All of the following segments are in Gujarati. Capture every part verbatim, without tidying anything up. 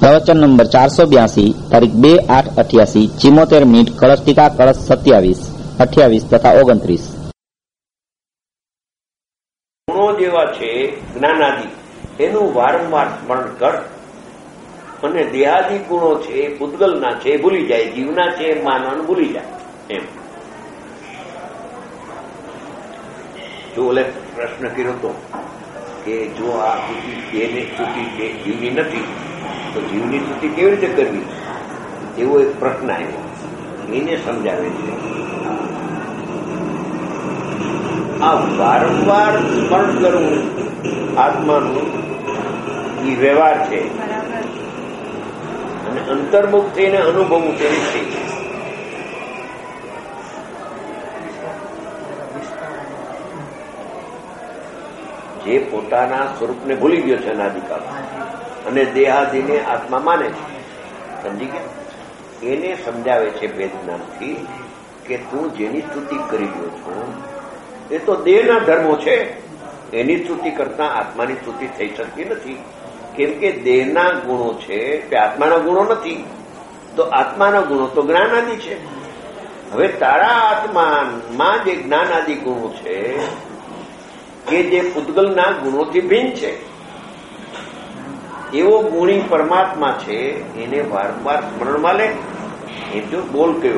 પ્રવચન નંબર ચારસો બ્યાસી, તારીખ બે આઠ અઠ્યાસી, ચિમોતેર મિનિટ, કળશ ટીકા કળશ સત્યાવીસ, અઠ્યાવીસ તથા ઓગણત્રીસ. ગુણો જેવા છે જ્ઞાનાદિ, એનું વારંવાર સ્મરણ કર. અને દેહાદિ ગુણો છે પૂતગલના છે ભૂલી જાય, જીવના છે માનવાનું ભૂલી જાય. એમ જો ઓલે પ્રશ્ન કર્યો હતો કે જો આ સ્તુતિ દેહની સ્તુતિ છે, જીવની નથી, તો જીવની સ્તુતિ કેવી રીતે કરવી, એવો એક પ્રશ્ન આવ્યો. એને સમજાવે છે આ વારંવાર સ્મરણ કરવું આત્માનું એ વ્યવહાર છે, અને અંતર્મુખ થઈને અનુભવવું તે છે. જે પોતાના સ્વરૂપને ભૂલી ગયો છે અનાદિકાળ અને દેહાદિને આત્મા માને છે, સમજી ગયા, એને સમજાવે છે વેદનાથી કે તું જેની સ્તુતિ કરી રહ્યો છો એ તો દેહના ધર્મો છે, એની સ્તુતિ કરતા આત્માની સ્તુતિ થઈ શકતી નથી. કેમ કે દેહના ગુણો છે તે આત્માના ગુણો નથી, તો આત્માના ગુણો તો જ્ઞાનાદિ છે. હવે તારા આત્મામાં જે જ્ઞાનાદિ ગુણો છે કે જે પૂતગલના ગુણોથી ભિન્ન છે, એવો ગુણી પરમાત્મા છે, એને વારંવાર સ્મરણમાં લે. એ જો બોલ કયો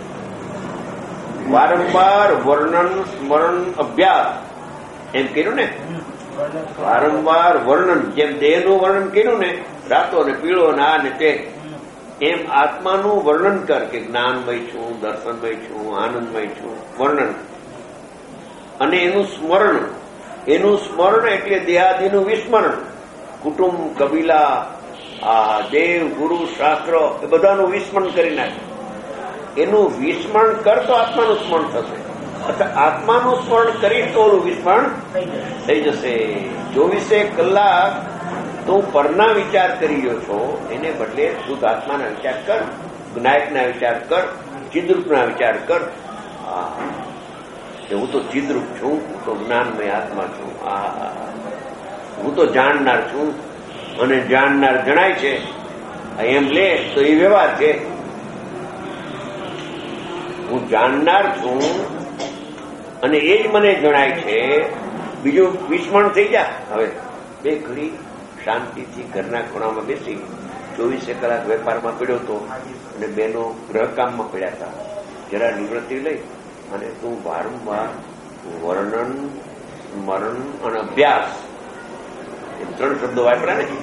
વારંવાર વર્ણન સ્મરણ અભ્યાસ એમ કર્યું ને, વારંવાર વર્ણન, જેમ દેહનું વર્ણન કર્યું ને, રાતો ને પીળો ને આ ને તે, એમ આત્માનું વર્ણન કર કે જ્ઞાનમય છું, દર્શનમય છું, આનંદમય છું, વર્ણન. અને એનું સ્મરણ, એનું સ્મરણ એટલે દેહાદિનું વિસ્મરણ. કુટુંબ, કબીલા, આ દેવ, ગુરુ, શાસ્ત્ર એ બધાનું વિસ્મરણ કરી નાખે. એનું વિસ્મરણ કર તો આત્માનું સ્મરણ થશે, અથવા આત્માનું સ્મરણ કરી તો ઓલું વિસ્મરણ થઈ જશે. ચોવીસે કલાક તું પરના વિચાર કરી રહ્યો છો, એને બદલે શુદ્ધ આત્માના વિચાર કર, વિનાયકના વિચાર કર, ચિદ્રૂપના વિચાર કર. હું તો ચિદ્રૂપ છું, હું તો જ્ઞાનમય આત્મા છું, આ હું તો જાણનાર છું, અને જાણનાર જણાય છે, એમ લે તો એ વ્યવહાર છે. હું જાણનાર છું અને એ જ મને જણાય છે, બીજું વિસ્મરણ થઈ જા. હવે બે ઘડી શાંતિથી ઘરના ખૂણામાં બેસી ચોવીસે કલાક વેપારમાં પડ્યો હતો અને બેનો ગ્રહકામમાં પડ્યા હતા, જરા નિવૃત્તિ લઈ અને તું વારંવાર વર્ણન, સ્મરણ અને અભ્યાસ એમ ત્રણ શબ્દો વાપર્યા ને.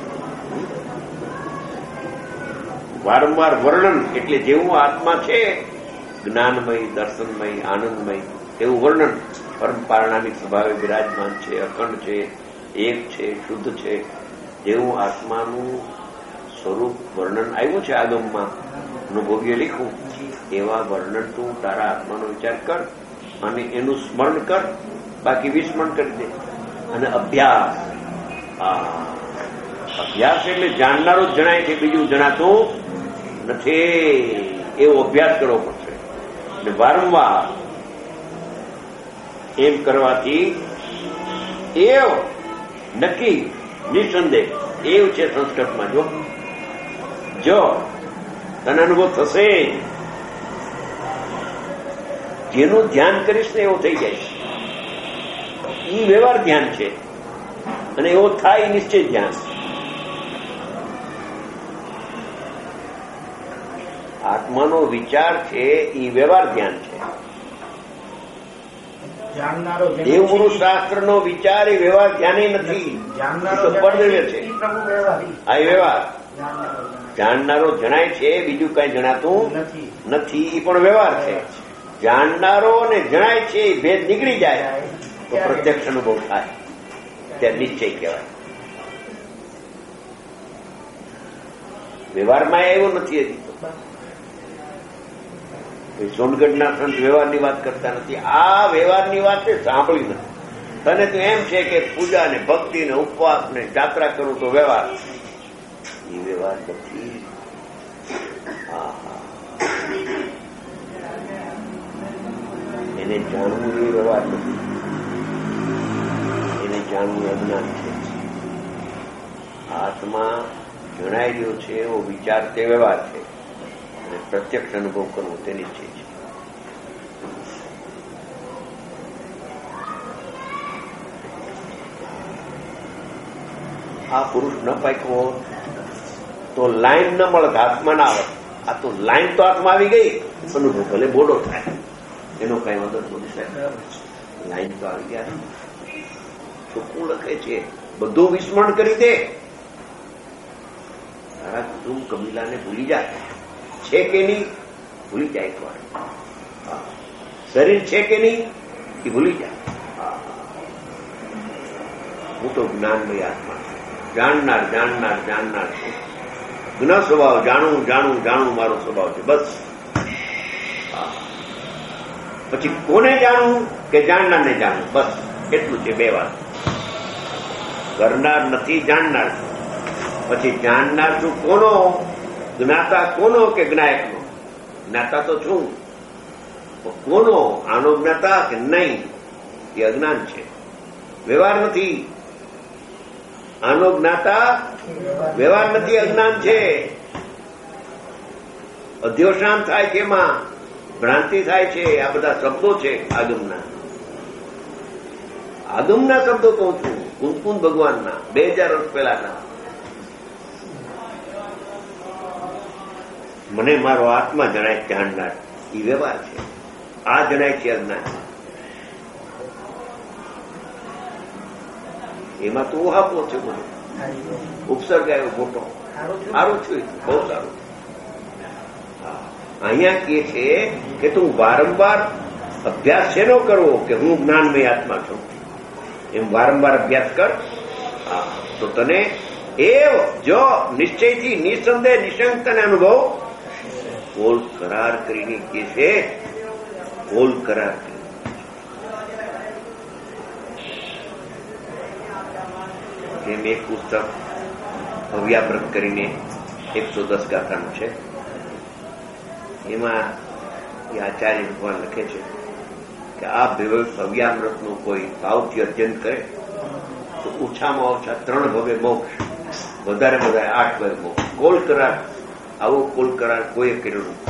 વારંવાર વર્ણન એટલે જેવું આત્મા છે જ્ઞાનમય, દર્શનમય, આનંદમય, એવું વર્ણન. પરમ પારણામિક સ્વભાવે વિરાજમાન છે, અખંડ છે, એક છે, શુદ્ધ છે, જેવું આત્માનું સ્વરૂપ વર્ણન આવ્યું છે આગમમાં, અનુભવીએ લીખું, એવા વર્ણન તું તારા આત્માનો વિચાર કર અને એનું સ્મરણ કર, બાકી વિસ્મરણ કરી દે. અને અભ્યાસ, અભ્યાસ એટલે જાણનારો જ જણાય છે, બીજું જણાતું નથી, એવો અભ્યાસ કરવો પડશે. અને વારંવાર એમ કરવાથી એવ નક્કી નિસંદેહ એવું છે સંસ્કૃતમાં. જો જો તને અનુભવ થશે, જેનું ધ્યાન કરીશ ને એવો થઈ જાય. એ વ્યવહાર ધ્યાન છે, અને એવો થાય નિશ્ચય ધ્યાન. આત્માનો વિચાર છે એ વ્યવહાર ધ્યાન છે. દેવગુરુ શાસ્ત્ર નો વિચાર એ વ્યવહાર ધ્યાન નથી, પરદવ્ય છે. આ વ્યવહાર જાણનારો જણાય છે, બીજું કઈ જણાતું નથી, એ પણ વ્યવહાર છે. જાણનારો અને જણાય છે એ ભેદ નીકળી જાય તો પ્રત્યક્ષ અનુભવ થાય, ત્યાં નિશ્ચય કહેવાય. વ્યવહારમાં એવું નથી. હજી તો સોનગઢના સંત વ્યવહારની વાત કરતા નથી, આ વ્યવહારની વાત છે, સાંભળી નથી. તને તો એમ છે કે પૂજા ને ભક્તિ ને ઉપવાસ ને જાત્રા કરું તો વ્યવહાર, એ વ્યવહાર નથી. એને જાણવું એ વ્યવહાર નથી, એને જાણવું અજ્ઞાન છે. આત્મા જણાઈ રહ્યો છે એવો વિચાર તે વ્યવહાર છે, અને પ્રત્યક્ષ અનુભવ કરવો તે નિશ્ચય છે. આ પુરુષ ન પાક્યો તો લાઈન ન મળે, હાથમાં ના આવે. આ તો લાઈન તો હાથમાં આવી ગઈ, અનુભવ ભલે બોડો થાય એનો કઈ વગર નથી. લાઈન તો આવી ગયા. ચોખ્ખું લખે છે, બધું વિસ્મરણ કરી દે. તારા કુટુંબ કબીલાને ભૂલી જાય છે કે નહીં, ભૂલી જાય. એક વાર શરીર છે કે નહીં એ ભૂલી જાય. હું તો જ્ઞાનમય આત્મા, જાણનાર જાણનાર જાણનાર છું. ગુના સ્વભાવ જાણવું જાણવું જાણવું મારો સ્વભાવ છે. બસ પછી કોને જાણવું કે જાણનારને જાણવું, બસ એટલું છે. બે વાત. કરનાર નથી, જાણનાર. પછી જાણનાર છું કોનો, જ્ઞાતા કોનો કે જ્ઞાયકનો? જ્ઞાતા તો છું, કોનો? આનો જ્ઞાતા કે નહીં, એ અજ્ઞાન છે, વ્યવહાર નથી. આનો જ્ઞાતા વ્યવહાર નથી, અજ્ઞાન છે. અધ્યોષાન થાય છે, એમાં ભ્રાંતિ થાય છે. આ બધા શબ્દો છે આગમના. આગમના શબ્દો કહું છું, કુંકુન ભગવાનના, બે હજાર વર્ષ પહેલાના. મને મારો આત્મા જણાય જાણનાર, એ વ્યવહાર છે. આ જણાય છે અજ્ઞાન. એમાં તો ઓહાપો છે બધો, ઉપસર્ગ આવ્યો મોટો. સારું થયું, બહુ સારું. અહીંયા કે છે કે તું વારંવાર અભ્યાસ શેનો કરવો કે હું જ્ઞાનમય આત્મા છું, એમ વારંવાર અભ્યાસ કર. હા, તો તને એ જો નિશ્ચયથી નિસંદેહ નિશંક તને અનુભવ. બોલ કરાર કરીને કે છે, બોલ કરાર કરી. જેમ એક પુસ્તક ભવ્યાવ્રત કરીને એકસો દસ ગાથાનું છે, એમાં એ આચાર્ય ભગવાન લખે છે કે આ ભવ્યામૃતનું કોઈ ભાવથી અર્જન કરે તો ઓછામાં ઓછા ત્રણ ભવે મોક્ષ, વધારે વધારે આઠ ભવે મોક્ષ. કોલ કરાર, આવો કોલ કરાર કોઈએ કર્યો નથી.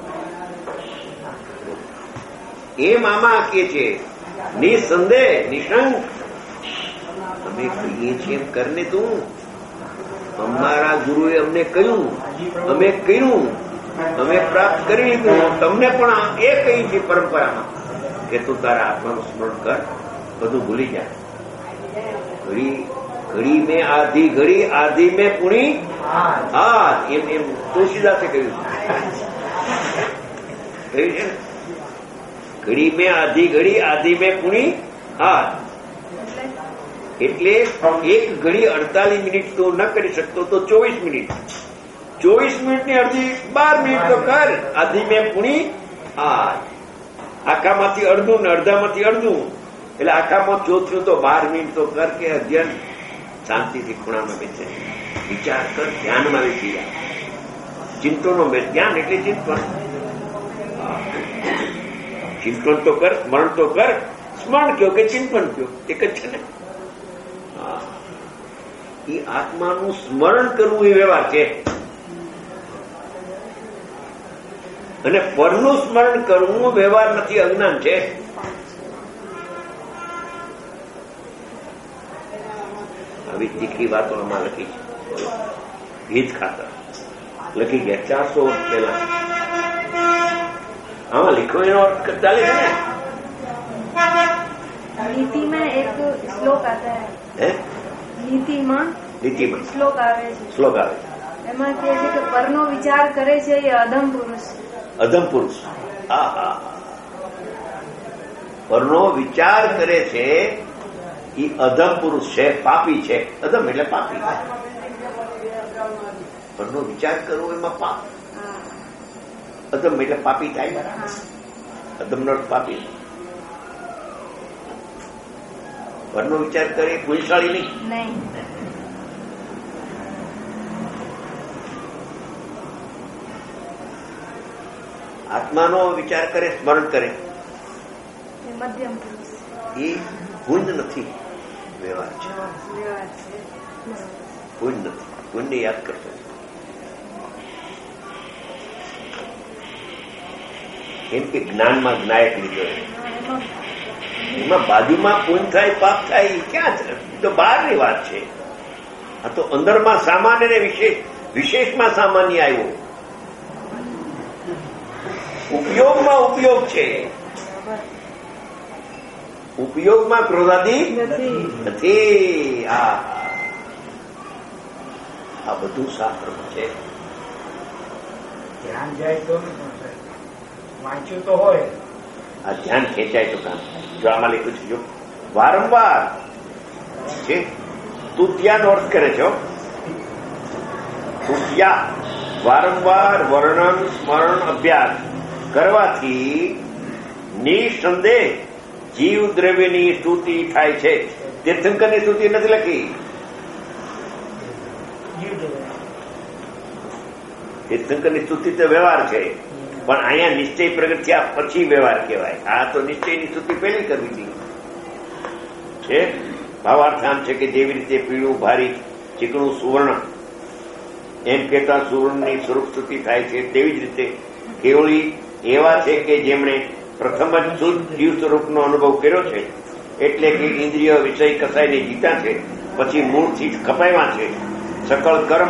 એમ આમાં કે છે નિસંદેહ નિશંક. અમે કહીએ છીએ એમ કરને તું. અમારા ગુરુએ અમને કહ્યું, અમે કર્યું, અમે પ્રાપ્ત કરી લીધું. તમને પણ એ કહી છે પરંપરામાં કે તું તારા આત્માનું સ્મરણ કર, બધું ભૂલી જાય. ઘડી ઘડી મેં આધી ઘડી આધી મેં પુણી હા, એમ એમ તુલસીદાસે કહ્યું છે ને. ઘડી મેં આધી ઘડી આધી મેં પુણી હા, એટલે એક ઘડી અડતાલીસ મિનિટ તો ન કરી શકતો તો ચોવીસ મિનિટ, ચોવીસ મિનિટ ની અડધી બાર મિનિટ તો કર. આધી મેં પુણી હા, આખામાંથી અડધું ને અડધામાંથી અડધું, એટલે આખામાં ચોથું તો બાર મિનિટ તો કર. કે અધ્યયન શાંતિથી ખૂણામાં બેસે, વિચાર કર, ધ્યાનમાં બેસી જાય. ચિંતનો બેસ, ધ્યાન એટલે ચિંતન. ચિંતન તો કર, સ્મરણ તો કર. સ્મરણ કયો કે ચિંતન કયો એક જ છે ને. એ આત્માનું સ્મરણ કરવું એ વ્યવહાર છે, અને પરનું સ્મરણ કરવું વ્યવહાર નથી, અજ્ઞાન છે. આવી તીખી વાતો આમાં લખી છે. ભીજ ખાતર લખી ગયા ચારસો વર્ષ પહેલા. આમાં લીખો એનો અર્થ ચાલે છે ને. नीति में एक श्लोक आता है, હે નીતિમાં નીતિમાં શ્લોક આવે છે. શ્લોક આવે છે, એમાં કહે છે કે પરનો વિચાર કરે છે એ અધમ પુરુષ. અધમ પુરુષ. હા હા, પરનો વિચાર કરે છે એ અધમ પુરુષ છે, પાપી છે. અધમ એટલે પાપી. પરનો વિચાર કરવો એમાં પાપ. અધમ એટલે પાપી થાય. અધમ નો પાપી. પરનો વિચાર કરે પુણ્યશાળી નહીં. નહીં. આત્માનો વિચાર કરે, સ્મરણ કરે, મધ્યમ પુરુષ. એ પુણ્ય નથી, વ્યવહાર છે. પુણ્ય નથી. પુણ્ય યાદ કરતો કેમ કે જ્ઞાનમાં જ્ઞાયક લીધો એમાં બાજુમાં પૂન થાય પાપ થાય એ ક્યાં છે? તો બહારની વાત છે. આ તો અંદરમાં સામાન્ય ને વિશેષ વિશેષમાં સામાન્ય આવ્યો. ઉપયોગમાં ઉપયોગ છે, ઉપયોગમાં ક્રોધાદી નથી. આ આ બધું શાસ્ત્રમાં છે. ધ્યાન જાય તો વાંચ્યું તો હોય, આ ધ્યાન ખેંચાય તો કામ. જો આમાં લખ્યું છે, જો વારંવાર છે તુત્યાનો અર્થ કરે છે. તુત્યા વારંવાર વર્ણન સ્મરણ અભ્યાસ કરવાથી નિસંદેહ જીવ દ્રવ્યની સ્તુતિ થાય છે. તીર્થંકરની સ્તુતિ નથી લખી, તીર્થંકરની સ્તુતિ તો વ્યવહાર છે, પણ અહીંયા નિશ્ચય પ્રગટ થયા પછી વ્યવહાર કહેવાય. આ તો નિશ્ચયની સ્તુતિ પહેલી કરવી હતી છે. ભાવાર્થ આમ છે કે જેવી રીતે પીળું ભારી ચીકણું સુવર્ણ એમ કહેતા સુવર્ણની સ્વરૂપ સ્તુતિ થાય છે, તેવી જ રીતે કેવળી એવા છે કે જેમણે પ્રથમ જ શુદ્ધ જીવ સ્વરૂપનો અનુભવ કર્યો છે, એટલે કે ઇન્દ્રિય વિષય કસાઈને જીતા છે, પછી મૂળથી કપાવ્યા છે, સકળ કર્મ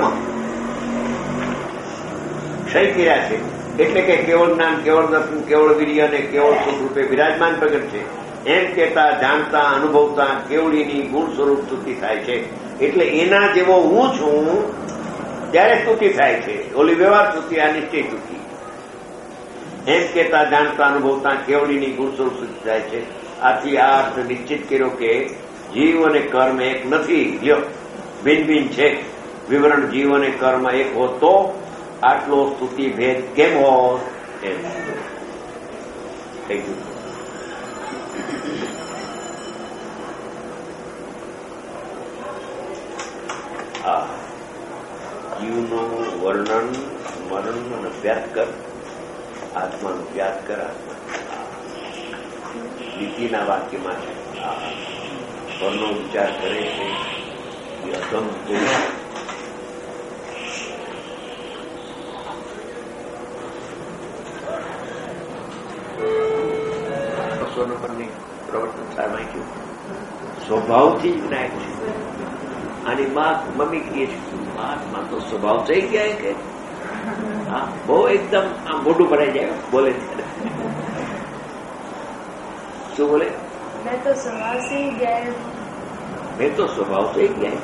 ક્ષય કર્યા છે, એટલે કે કેવળ જ્ઞાન, કેવળ દર્શન, કેવળ વીર્ય અને કેવળ સુખ રૂપે વિરાજમાન પ્રગટ છે. એમ કહેતા જાણતા અનુભવતા કેવળીની ગુણ સ્વરૂપ સ્તુતિ થાય છે. એટલે એના જેવો હું છું ત્યારે સ્તુતિ થાય છે. ઓલી વ્યવહાર સ્તુતિ, આ નિશ્ચય સ્તુતિ. એમ કહેતા જાણતા અનુભવતા કેવળીની ગુણ સ્વરૂપ સ્તુતિ થાય છે. આથી આ અર્થ નિશ્ચિત કર્યો કે જીવ અને કર્મ એક નથી, લ્યો ભિન્ન ભિન્ન છે. વિવરણ જીવ અને કર્મ એક હોત તો આટલો સ્તુતિ ભેદ કેમ હોત? એમ થઈ ગયું. આ જીવનું વર્ણન સ્મરણ અને અભ્યાસ કર, આત્માનો અભ્યાસ કર. આત્મા નીતિના વાક્યમાં છે, પરનો વિચાર કરે છે એ અધમ પુરુષ. બસો નંબરની પ્રવર્તન સારમાં કહ્યું સ્વભાવથી જ જ્ઞાયક છે. આની માં મમ્મી કહે છે માં તો સ્વભાવ થઈ ગયા કે હા બહુ એકદમ આમ મોઢું ભરાઈ જાય બોલે ત્યારે. શું બોલે? મેં તો સ્વભાવ से ही गए મેં તો સ્વભાવ થઈ ગયા.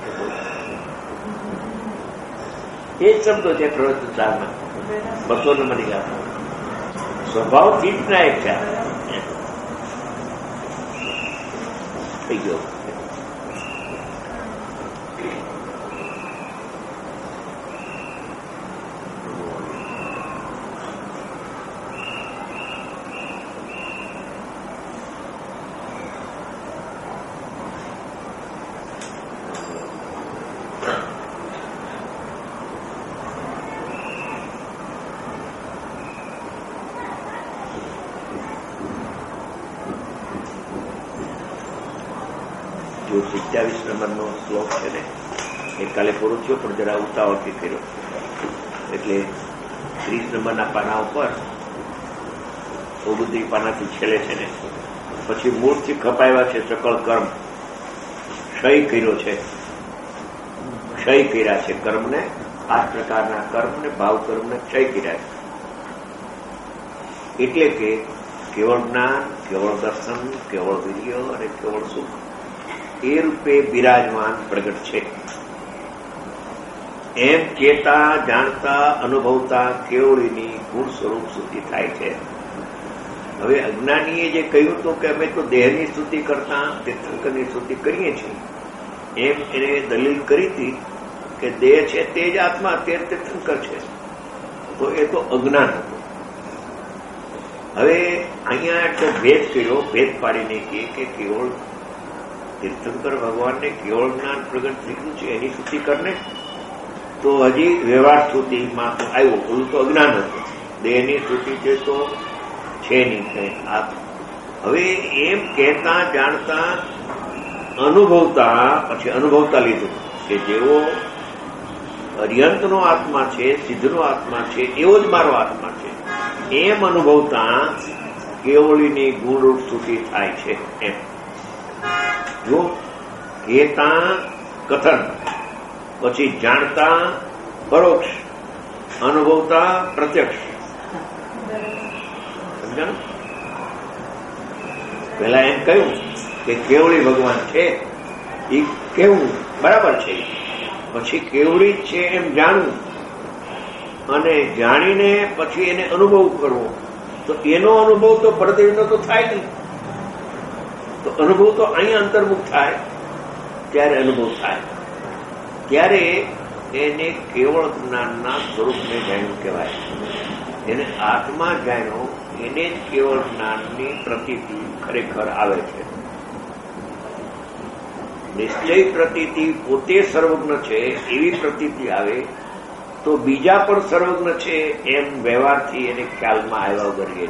એ જ શબ્દો છે પ્રવર્તન સારમાં બસો નંબરની ગાથા. સ્વભાવથી જ નાયક છે. થઈ ગયો. જો સિત્યાવીસ નંબરનો શ્લોક છે ને એ કાલે પૂરો થયો, પણ જરા ઉતાવળથી કર્યો. એટલે ત્રીસ નંબરના પાના ઉપર બધી પાનાથી છેલ્લે છે ને પછી મૂળથી ખપાવ્યા છે સકળ કર્મ ક્ષય કર્યો છે. ક્ષય કર્યા છે કર્મને, આઠ પ્રકારના કર્મને, ભાવ કર્મને ક્ષય કર્યા છે. એટલે કે કેવળ જ્ઞાન, કેવળ દર્શન, કેવળ વીર્ય અને કેવળ સુખ એ રૂપે બિરાજમાન પ્રગટ છે. એમ કહેતા જાણતા અનુભવતા કેવળીની ગુણ સ્વરૂપ સ્તુતિ થાય છે. હવે અજ્ઞાનીએ જે કહ્યું હતું કે અમે તો દેહની સ્તુતિ કરતા તીર્થંકરની સ્તુતિ કરીએ છીએ, એમ એને દલીલ કરી હતી કે દેહ છે તે જ આત્મા, તે તીર્થંકર છે. તો એ તો અજ્ઞાન હતું. હવે અહીંયા એટલે ભેદ કર્યો, ભેદ પાડીને કહે કે કેવળ તીર્થંકર ભગવાનને કેવળ જ્ઞાન પ્રગટ થયું છે એની સ્તુતિ કરને. તો હજી વ્યવહાર સ્તુતિમાં તો આવ્યો, ઓલું તો અજ્ઞાન હતું. દેહની સ્તુતિ છે તો છે નહીં કઈ. આ હવે એમ કહેતા જાણતા અનુભવતા, પછી અનુભવતા લીધું કે જેવો અર્યંતનો આત્મા છે, સિદ્ધનો આત્મા છે, એવો જ મારો આત્મા છે. એમ અનુભવતા કેવળીની ગુણરૂપ સ્તુતિ થાય છે. એમ જો કહેતા કથન, પછી જાણતા પરોક્ષ, અનુભવતા પ્રત્યક્ષ. સમજાણું? પેલા એમ કહ્યું કે કેવળી ભગવાન છે, એ કેવું બરાબર છે. પછી કેવળી જ છે એમ જાણવું, અને જાણીને પછી એને અનુભવ કરવો. તો એનો અનુભવ તો પરદેવનો તો થાય નહીં. તો અનુભવ તો અહીંયા અંતર્મુખ થાય, ત્યારે અનુભવ થાય, ત્યારે એને કેવળ જ્ઞાનના સ્વરૂપને જાણ્યું કહેવાય. એને આત્મા જાણ્યો, એને જ કેવળ જ્ઞાનની પ્રતીતિ ખરેખર આવે છે. નિશ્ચય પ્રતીતિ પોતે સર્વજ્ઞ છે એવી પ્રતીતિ આવે તો બીજા પણ સર્વજ્ઞ છે એમ વ્યવહારથી એને ખ્યાલમાં આવ્યા વગર.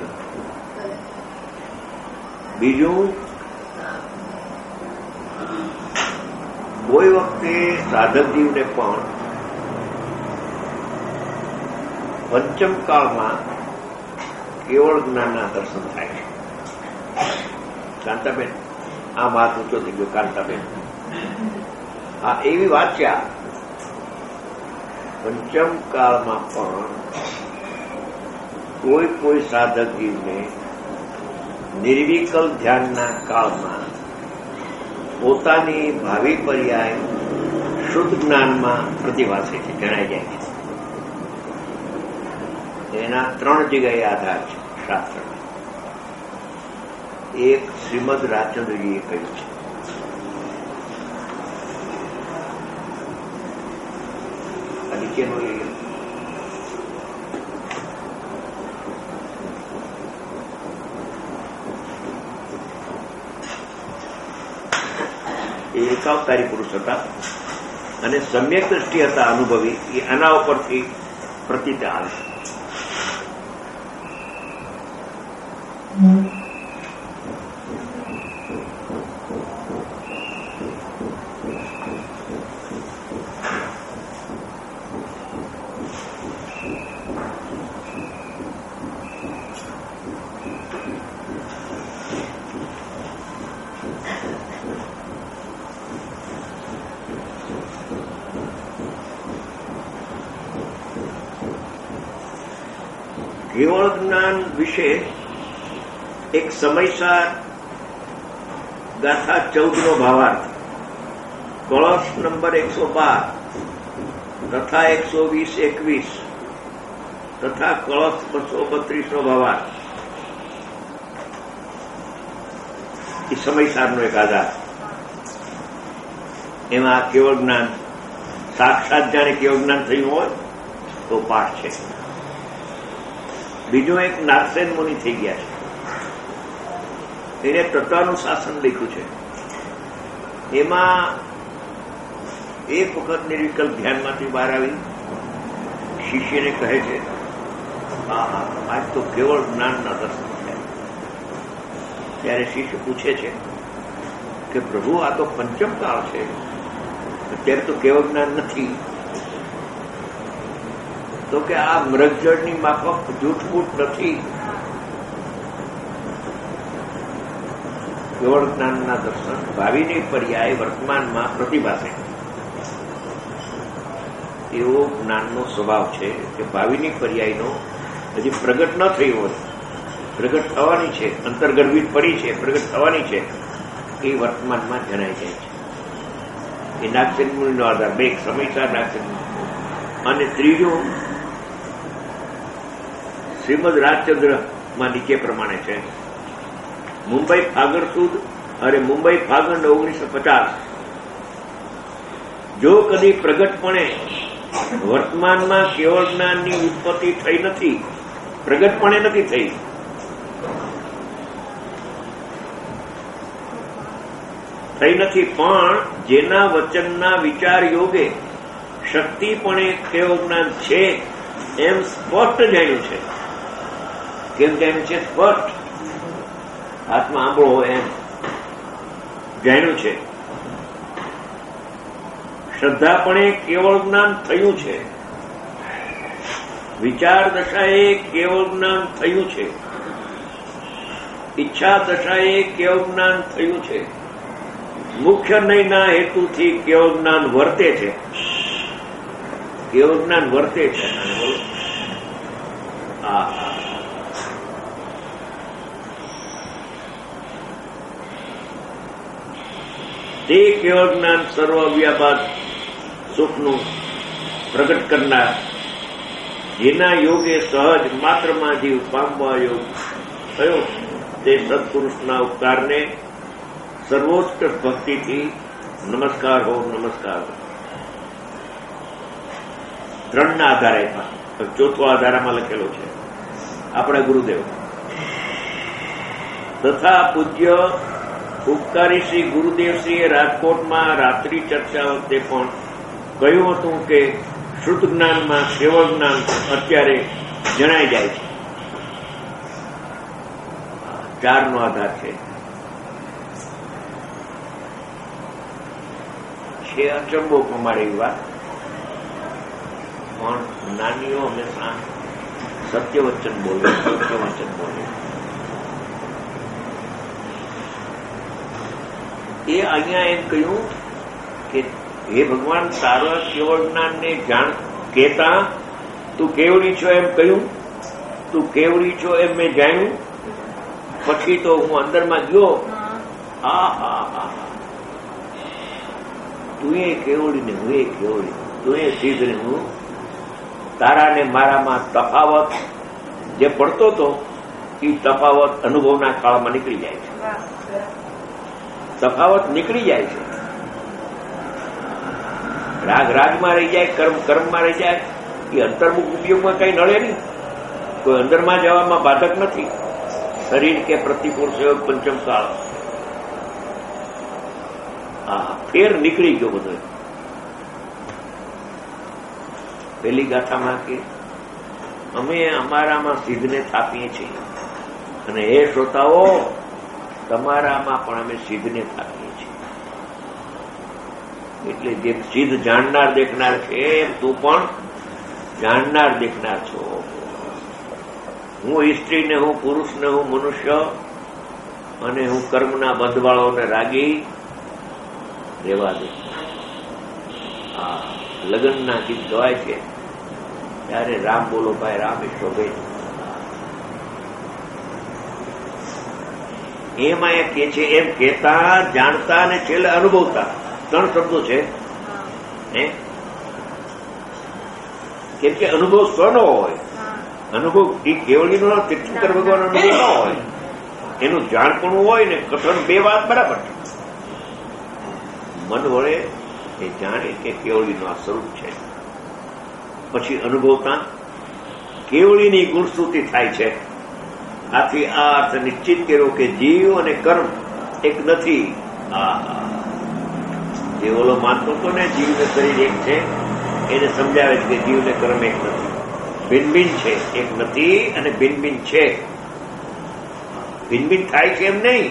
બીજું, કોઈ વખતે સાધક જીવને પણ પંચમ કાળમાં કેવળ જ્ઞાનના દર્શન થાય છે. કાંતાબેન, આ વાત ઊંચો થઈ ગયો. કાંતાબેન, હા એવી વાત છે. આ પંચમ કાળમાં પણ કોઈ કોઈ સાધક જીવને નિર્વિકલ્પ ધ્યાનના કાળમાં પોતાની ભાવિ પર્યાય શુદ્ધ જ્ઞાનમાં પ્રતિભાસે છે, જણાઈ જાય છે. એના ત્રણ જગ્યાએ આધાર છે શાસ્ત્રમાં. એક શ્રીમદ રાજચંદ્રજીએ કહ્યું છે. નીચેનો એ એકાવતારી પુરુષ હતા અને સમ્યક દ્રષ્ટિ હતા અનુભવી. એ આના ઉપરથી પ્રતીત આવે છે. કેવળ જ્ઞાન વિશે એક સમયસાર ગાથા ચૌદ નો ભાવાર્થ, કળશ નંબર એકસો બાર તથા એકસો વીસ એકવીસ તથા કળશ બસો બત્રીસ નો ભાવાર્થ. એ સમયસારનો એક આધાર. એમાં કેવળ જ્ઞાન સાક્ષાત જાણે કેવળ જ્ઞાન થયું હોય તો પાઠ છે. બીજો એક નાગસેન મુનિ થઈ ગયા છે, એને તત્વાનુશાસન લખ્યું છે. એમાં એક વખત નિર્વિકલ્પ ધ્યાનમાંથી બહાર આવી શિષ્યને કહે છે, હા હા આજ તો કેવળ જ્ઞાનના દર્શન થયા. ત્યારે શિષ્ય પૂછે છે કે પ્રભુ આ તો પંચમ કાળ છે, અત્યારે તો કેવળ જ્ઞાન નથી. તો કે આ મૃગજળની માફક જૂઠમૂઠ નથી. કેવળ જ્ઞાનના દર્શન ભાવિની પર્યાય વર્તમાનમાં પ્રતિભાસે. એવો જ્ઞાનનો સ્વભાવ છે કે ભાવિની પર્યાયનો હજી પ્રગટ ન થઈ હોય, પ્રગટ થવાની છે, અંતર્ગર્ભિત પડી છે, પ્રગટ થવાની છે, એ વર્તમાનમાં જણાઈ જાય છે. એ નાગસેન મુનિનો આધાર. બે એક સમયસાર નાગસેન મુનિ. અને ત્રીજું શ્રીમદ રાજચંદ્રમાં નીચે પ્રમાણે છે. મુંબઈ ફાગણ સુદ અરે મુંબઈ ફાગણ ઓગણીસો પચાસ જો કદી પ્રગટપણે વર્તમાનમાં કેવળ જ્ઞાનની ઉત્પત્તિ થઈ નથી, પ્રગટપણે નથી થઈ, થઈ નથી પણ જેના વચનના વિચાર યોગે શક્તિપણે કેવળ જ્ઞાન છે એમ સ્પષ્ટ જાણ્યું છે. કેમ જાણ્યું છે? સ્પષ્ટ હાથમાં આંબળો હોય એમ જાણ્યું છે. શ્રદ્ધાપણે કેવળ જ્ઞાન થયું છે. વિચાર દશાએ કેવળ જ્ઞાન થયું છે, ઈચ્છા દશાએ કેવળ જ્ઞાન થયું છે, મુખ્ય નયના હેતુથી કેવળ જ્ઞાન વર્તે છે. કેવળ જ્ઞાન વર્તે છે. બોલો હા હા તે કેવળ જ્ઞાન સર્વ વ્યાપાર સુખનું પ્રગટ કરનાર, જેના યોગે સહજ માત્રમાં જીવ પામવા યોગ થયો, તે સત્પુરુષના ઉપકારને સર્વોત્કૃષ્ટ ભક્તિથી નમસ્કાર હો, નમસ્કાર હો. ત્રણના આધારે ચોથો આધારામાં લખેલો છે આપણા ગુરુદેવ. તથા પૂજ્ય ઉપકારી શ્રી ગુરુદેવશ્રીએ રાજકોટમાં રાત્રિ ચર્ચા વખતે પણ કહ્યું હતું કે શુદ્ધ જ્ઞાનમાં કેવળ જ્ઞાન અત્યારે જણાઈ જાય છે. ચારનો આધાર છે. છે અચંબો પ્રમાણે એવી વાત, પણ જ્ઞાનીઓ હંમેશા સત્ય વચન બોલે, સત્ય વચન બોલે. એ અહીંયા એમ કહ્યું કે હે ભગવાન, તારા કેવળ જ્ઞાનને જાણ કહેતા તું કેવડી છો એમ કહ્યું, તું કેવડી છો એમ મેં જાણ્યું. પછી તો હું અંદરમાં ગયો, હા હા હા તું એ કેવડી ને હું એ કેવડી, તું એ સિદ્ધ ને હું. તારા ને મારામાં તફાવત જે પડતો હતો એ તફાવત અનુભવના કાળમાં નીકળી જાય છે. તફાવત નીકળી જાય છે. રાગ રાગમાં રહી જાય, કર્મ કર્મમાં રહી જાય. એ અંતર્મુખ ઉપયોગમાં કઈ નડે નહીં, કોઈ અંદરમાં જવામાં બાધક નથી. શરીર કે પ્રતિકૂળ સંયોગ પંચમ કાળ, હા ફેર નીકળી ગયો બધો. પેલી ગાથામાં કે અમે અમારામાં સિદ્ધને થાપીએ છીએ અને એ શ્રોતાઓ તમારામાં પણ અમે સિદ્ધને થાપીએ છીએ. એટલે જે સિદ્ધ જાણનાર દેખનાર છે એમ તું પણ જાણનાર દેખનાર છો. હું સ્ત્રી ને હું પુરુષ ને હું મનુષ્ય અને હું કર્મના બંધવાળોને રાગી રહેવા દે. હા લગ્નના ગીત ગવાય છે ત્યારે રામ બોલો ભાઈ રામ એ શોભે. એમાં એ કે છે એમ કહેતા, જાણતા અને છેલ્લે અનુભવતા, ત્રણ શબ્દો છે. કેમ કે અનુભવ સ્વનો હોય, અનુભવ એ કેવળીનો તીર્થંકર ભગવાન અનુભવ ન હોય, એનું જાણપણું હોય ને કથન, બે વાત બરાબર. મન વડે એ જાણે કે કેવળીનું આ સ્વરૂપ છે. પછી અનુભવતા કેવળીની ગુણસ્તુતિ થાય છે. આથી આ અર્થ નિશ્ચિત કર્યો કે જીવ અને કર્મ એક નથી. આ જે ઓલો માનતો હતો ને જીવ ને શરીર એક છે, એને સમજાવે છે કે જીવ ને કર્મ એક નથી, ભિન્ન ભિન્ન છે. એક નથી અને ભિન્ન ભિન્ન છે. ભિન્ન ભિન્ન થાય છે એમ નહીં.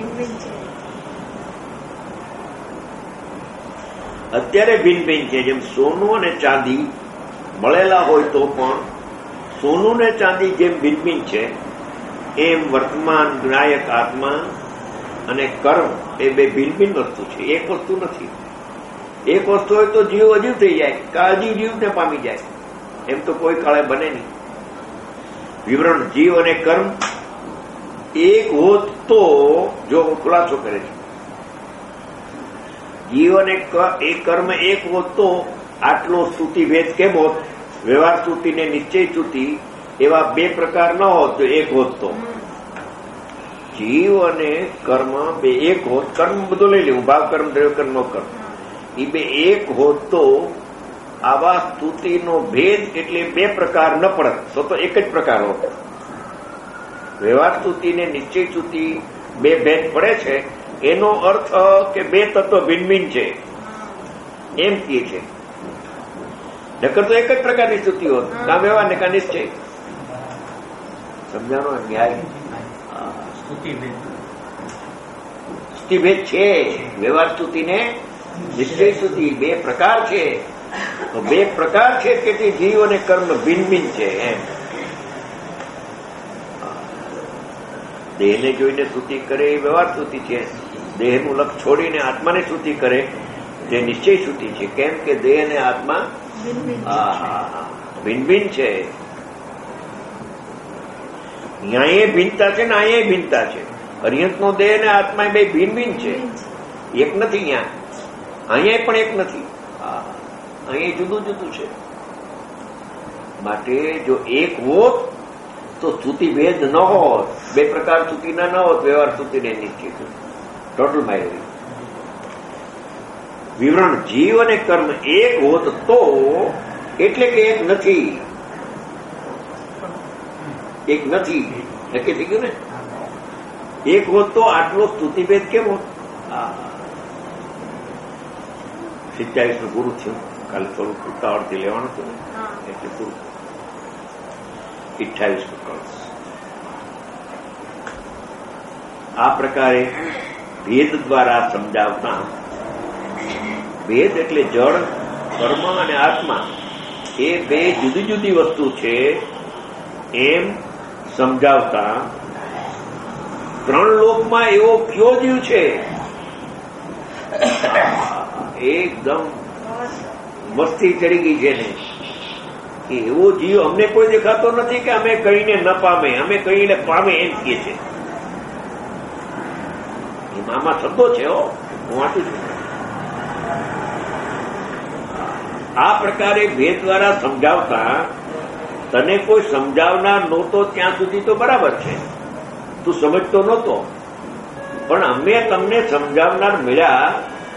અત્યારે ભિન્ન ભિન્ન છે. જેમ સોનું અને ચાંદી મળેલા હોય તો પણ સોનું ને ચાંદી જેમ ભિન્ન ભિન્ન છે, એમ વર્તમાન જ્ઞાયક આત્મા અને કર્મ એ બે ભિન્ન ભિન્ન વસ્તુ છે, એક વસ્તુ નથી. એક વસ્તુ હોય તો જીવ અજીવ થઈ જાય, કાળજી જીવને પામી જાય. એમ તો કોઈ કાળે બને નહીં. વિવરણ જીવ અને કર્મ એક હોત તો, જો ખુલાસો કરે છે, જીવ અને એ કર્મ એક હોત તો આટલો સ્તુતિ ભેદ કેમ હોત? વ્યવહાર સ્તુતિ ને નિશ્ચય સ્તુતિ એવા બે પ્રકાર ન હોત તો એક હોત તો. જીવ અને કર્મ બે એક હોત, કર્મ બધું લઈ લેવું, ભાવ કર્મ, દ્રવ્ય કર્મ, નો કર્મ, એ બે એક હોત તો આવા સ્તુતિનો ભેદ એટલે બે પ્રકાર ન પડત, તો તો એક જ પ્રકાર હોત. વ્યવહાર સ્તુતિ ને નિશ્ચય સ્તુતિ બે ભેદ પડે છે, એનો અર્થ કે બે તત્વ ભિન્ન ભિન્ન છે એમ કહે છે. નકર તો એક જ પ્રકારની સ્તુતિ હોત, કાં વ્યવહાર ને કાં નિશ્ચય. સમજાણો ન્યાય? સ્તુતિ ભેદ છે. વ્યવહાર સ્તુતિ ને નિશ્ચય સ્તુતિ બે પ્રકાર છે. તો બે પ્રકાર છે કે તે જીવ અને કર્મ ભિન્ન ભિન્ન છે એમ. દેહને જોઈને સ્તુતિ કરે એ વ્યવહાર સ્તુતિ છે. દેહનું લક્ષ છોડીને આત્માને સ્તુતિ કરે તે નિશ્ચય સ્તુતિ છે. કેમ કે દેહ અને આત્મા ભિન્ન ભિન્ન છે. અહીંયા ભિન્નતા છે ને અહીંયા ભિન્નતા છે. અરિહંતનો દેહ અને આત્મા બે ભિન્ન ભિન્ન છે, એક નથી. અહીંયા અહીંયા પણ એક નથી. અહીંયા જુદું જુદું છે. માટે જો એક હોત તો સ્તુતિ ભેદ ન હોત. બે પ્રકાર સ્તુતિના ન હોત. વ્યવહાર સ્તુતિને નિશ્ચિત ટોટલ માહિતી વિવરણ જીવ અને કર્મ એક હોત તો, એટલે કે એક નથી. એક નથી નક્કી થઈ ગયું ને. એક હોત તો આટલો સ્તુતિભેદ કેમ હોત? સિત્યાવીસ નું પૂરું થયું. કાલે થોડું ઉતાવળથી લેવાનું હતું ને એટલે પૂરું. અઠ્યાવીસ નું કળશ. આ પ્રકારે ભેદ દ્વારા સમજાવતા, ભેદ એટલે જળ, કર્મ અને આત્મા એ બે જુદી જુદી વસ્તુ છે એમ સમજાવતા, ત્રણ લોકમાં એવો કયો જીવ છે એકદમ મસ્તી ચડી ગઈ છે ને કે એવો જીવ અમને કોઈ દેખાતો નથી કે અમે કહીને ન પામે, અમે કહીને પામે એમ કહે છે. એમાં શબ્દો છે હો, હું વાંચું છું. આ પ્રકારે ભેદ દ્વારા સમજાવતા તને કોઈ સમજાવનાર નહોતો ત્યાં સુધી તો બરાબર છે, તું સમજતો નહોતો. પણ અમે તમને સમજાવનાર મળ્યા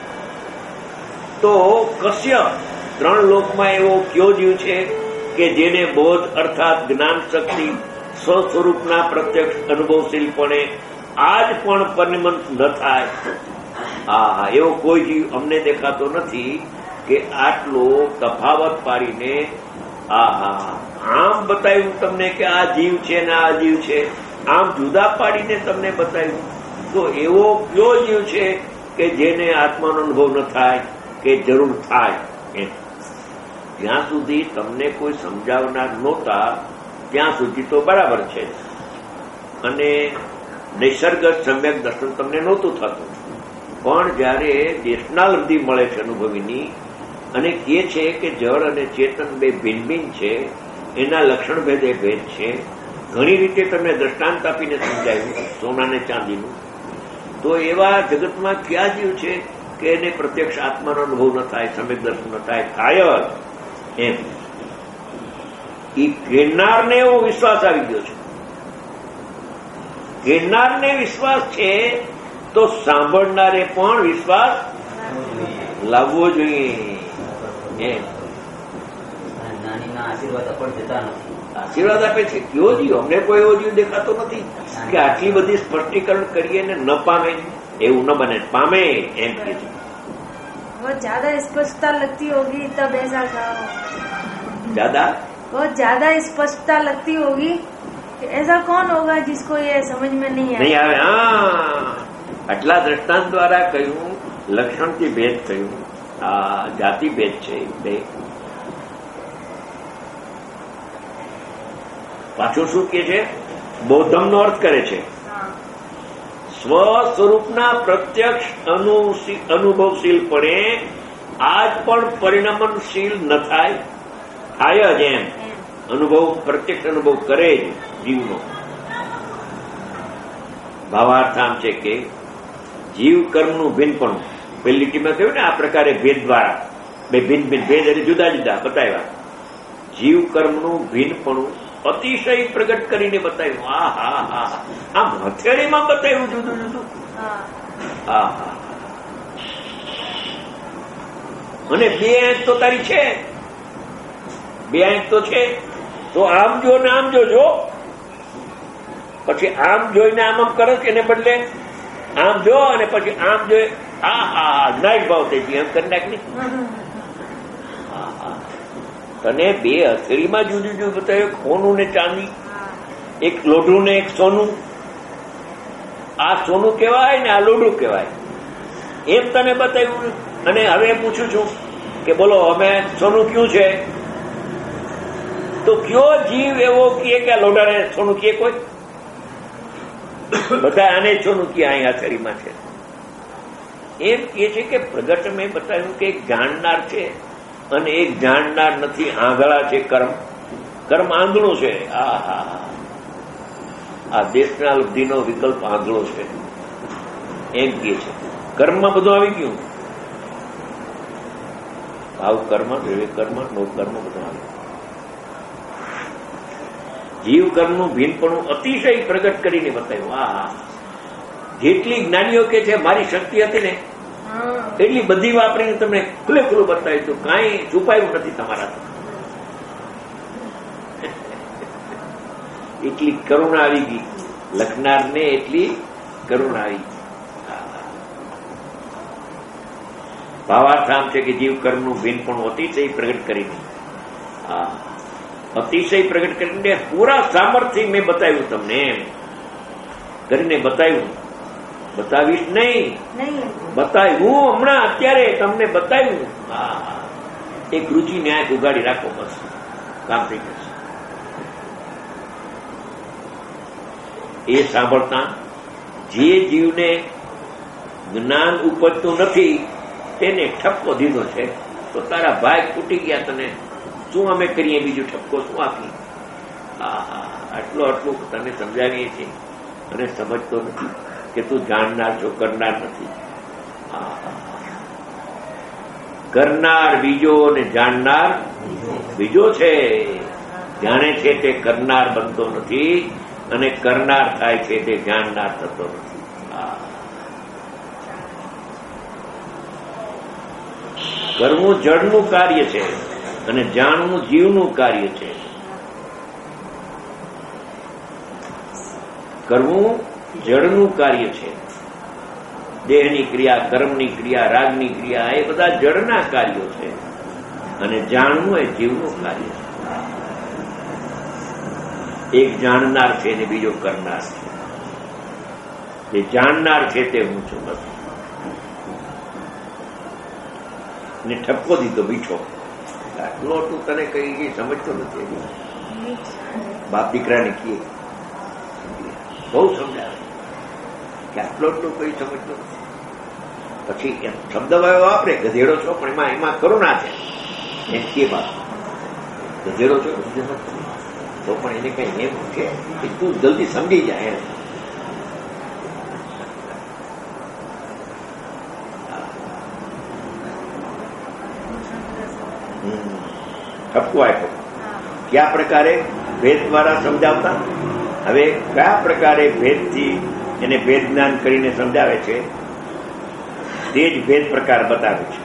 તો કશ્યપ ત્રણ લોકમાં એવો કયો જીવ છે કે જેને બોધ અર્થાત જ્ઞાન શક્તિ સ્વસ્વરૂપના પ્રત્યક્ષ અનુભવશીલપણે આજ પણ પરિણમન ન થાય. હા હા એવો કોઈ જીવ અમને દેખાતો નથી કે આટલો તફાવત પાડીને આ હા આમ બતાવ્યું તમને કે આ જીવ છે ને આ જીવ છે, આમ જુદા પાડીને તમને બતાવ્યું. તો એવો કયો જીવ છે કે જેને આત્માનો અનુભવ ન થાય કે જરૂર થાય એમ. જ્યાં સુધી તમને કોઈ સમજાવનાર નહોતા ત્યાં સુધી તો બરાબર છે. અને નિસર્ગ સમ્યક દર્શન તમને નહોતું થતું. પણ જયારે દેશનાલબ્ધિ મળે છે અનુભવીની અને કહે છે કે જળ અને ચેતન બે ભિન્ન ભિન્ન છે, એના લક્ષણ ભેદે ભેદ છે, ઘણી રીતે તમને દ્રષ્ટાંત આપીને સમજાવ્યું સોના ને ચાંદીનું. તો એવા જગતમાં ક્યાં જીવ છે કે એને પ્રત્યક્ષ આત્માનો અનુભવ ન થાય, સમ્યક દર્શન ન થાય? થાય જ એમ. એ કેનારને એવો વિશ્વાસ આવી ગયો છે. કેનારને વિશ્વાસ છે તો સાંભળનારે પણ વિશ્વાસ લાવવો જોઈએ એમ. આશીર્વાદ આપે છે. કયો જીવ? અમને કોઈ એવો જીવ દેખાતો નથી કે આટલી બધી સ્પષ્ટીકરણ કરીએ ને ન પામે. એવું ન બને, પામે એમ કે છે. बहुत ज्यादा स्पष्टता लगती होगी तब ऐसा कहा. ज्यादा बहुत ज्यादा स्पष्टता लगती होगी कि ऐसा कौन होगा जिसको ये समझ में नहीं आए. નહીં આવે. હા, આટલા દ્રષ્ટાંત દ્વારા કહ્યું, લક્ષણથી ભેદ કહ્યું, આ જાતિ ભેદ છે. બે પાછું શું કે છે? બોધમનો અર્થ કરે છે સ્વ સ્વરૂપના પ્રત્યક્ષ અનુભવશીલપણે આજ પણ પરિણમનશીલ ન થાય. થાય જ એમ. અનુભવ પ્રત્યક્ષ અનુભવ કરે જ જીવનો. ભાવાર્થ આમ છે કે જીવ કર્મનું ભિન્નપણું પહેલી ટીમાં કહ્યું ને આ પ્રકારે ભેદ દ્વારા બે ભિન્ન ભિન્ન ભેદ એટલે જુદા જુદા બતાવ્યા. જીવ કર્મનું ભિન્નપણું અતિશય પ્રગટ કરીને બતાવ્યું. હા હા હા આમ હથેળીમાં બતાવ્યું જુદું જુદું. હા હા અને બે આંખ તો તારી છે, બે આંખ તો છે, તો આમ જો ને આમ જોજો. પછી આમ જોઈને આમ આમ કરે એને બદલે આમ જો અને પછી આમ જોઈ. હા હા નાઈટ ભાવ થઈ ગઈ એમ કરી નાખી. હા હા તને બે હથેળીમાં જુદું જુદું બતાવ્યું, સોનું ને ચાંદી, એક લોઢું ને એક સોનું. આ સોનું કહેવાય ને આ લોઢું કહેવાય એમ તને બતાવ્યું. અને હવે પૂછું છું કે બોલો અમે સોનું કયું છે, તો કયો જીવ એવો કહે કે લોઢાને સોનું કહે? કોઈ બધા આને સોનું કહે અહીંયા શરીરમાં છે. એમ કહે છે કે પ્રગટ મેં બતાવ્યું કે એક જાણનાર છે અને એક જાણનાર નથી. આંધળા છે કર્મ, કર્મ આંધળો છે. આ હા આ દેશના લબ્ધિનો વિકલ્પ આંધળો છે એમ કહે છે. કર્મમાં બધું આવી ગયું. ભાવ કર્મ, વિવેક કર્મ, નો કર્મ બધું આવી ગયું. જીવ કર્મનું ભીનપણું અતિશય પ્રગટ કરીને બતાવ્યું. આ હા જેટલી જ્ઞાનીઓ કે છે મારી શક્તિ હતી ને એટલી બધી વાપરીને તમને ખુલ્લે ખુલ્લું બતાવ્યું હતું. કાંઈ છુપાયું નથી તમારાથી. એટલી કરુણા આવી ગઈ લખનારને, એટલી કરુણા આવી ગઈ. ભાવાર્થ આમ છે કે જીવ કર્મનું ભીનપણું અતિશય પ્રગટ કરીને, હા અતિશય પ્રગટ કરીને પૂરા સામર્થ્ય મેં બતાવ્યું તમને. એમ કરીને બતાવ્યું. બતાવીશ નહીં, બતાવ્યું હમણાં અત્યારે તમને બતાવ્યું. હા એક રુચિ ન્યાય ઉગાડી રાખો, બસ કામ થઈ જશે. એ સાંભળતા જે જીવને જ્ઞાન ઉપજતું નથી તેને ઠપકો દીધો છે. તો તારા ભાઈ તૂટી ગયા, તને શું અમે કરીએ? બીજું ઠપકો શું આપીએ? હા હા આટલું આટલું તને સમજાવીએ છીએ અને સમજતો નથી કે તું જાણનાર છો, કરનાર નથી. કરનાર બીજો અને જાણનાર બીજો છે. જાણે છે તે કરનાર બનતો નથી અને કરનાર થાય છે તે જાણનાર થતો નથી. કરવું જળનું કાર્ય છે અને જાણવું જીવનું કાર્ય છે. કરવું જળનું કાર્ય છે. દેહની ક્રિયા, કર્મની ક્રિયા, રાગની ક્રિયા એ બધા જળના કાર્યો છે અને જાણવું એ જીવનું કાર્ય છે. એક જાણનાર છે ને બીજો કરનાર છે. જે જાણનાર છે તે હું છું, બસ. ને ઠપકો દીધો બીછો. આટલો તું તને કઈ કઈ સમજતો નથી. બાપ દીકરાને કીએ બહુ સમજાવે કે આટલો એટલું કઈ સમજતો નથી. પછી એમ શબ્દ વાપરે, ગધેડો છો પણ એમાં એમાં કરુણા છે એમ કે બાપ. ગધેડો છો તો પણ એને કઈ એમ છે કે તું જલ્દી સમજી જાય. એમ ઠપકો આપ્યો. કયા પ્રકારે? ભેદ દ્વારા સમજાવતા. હવે કયા પ્રકારે ભેદથી એને ભેદ જ્ઞાન કરીને સમજાવે છે તે જ ભેદ પ્રકાર બતાવે છે.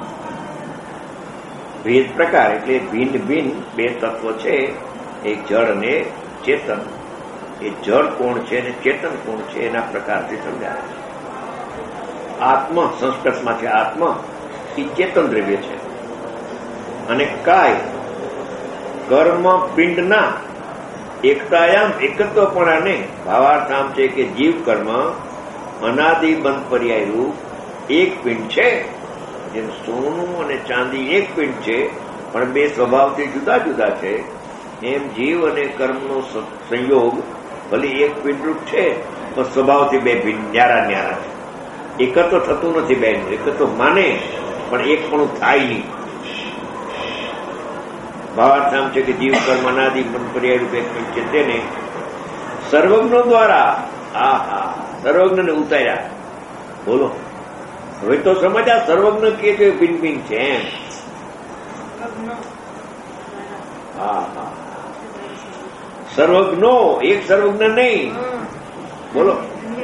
ભેદ પ્રકાર એટલે ભિન્ન ભિન્ન બે તત્વો છે, એક જળ અને ચેતન. એ જળ કોણ છે અને ચેતન કોણ છે એના પ્રકારથી સમજાવે છે. આત્મ સંસ્કૃતમાં છે. આત્મ એ ચેતન દ્રવ્ય છે અને કાય કર્મ પિંડના એકતાયામ એકત્વપણાને ભાવાર્થ આમ છે કે જીવ કર્મ અનાદિ બંધ પર્યાયરૂપ એક પિંડ છે. જેમ સોનું અને ચાંદી એક પિંડ છે પણ બે સ્વભાવથી જુદા જુદા છે, એમ જીવ અને કર્મનો સંયોગ ભલે એક પિંડરૂપ છે પણ સ્વભાવથી બે ભિન્ન ન્યારા ન્યારા છે. એકત્વ થતું નથી બેન. એકત્વ માને પણ એક પણ થાય નહીં. ભાવાર્થ આમ છે કે જીવ કર્મ અનાદિ બંધ પર્યાયરૂપ એક પિંડ છે તેને સર્વજ્ઞો દ્વારા આ હા સર્વજ્ઞને ઉતાર્યા. બોલો હવે તો સમજ્યા સર્વજ્ઞ કે છે ભિન્ન ભિન્ન છે એમ. હા હા સર્વજ્ઞો, એક સર્વજ્ઞ નહીં. બોલો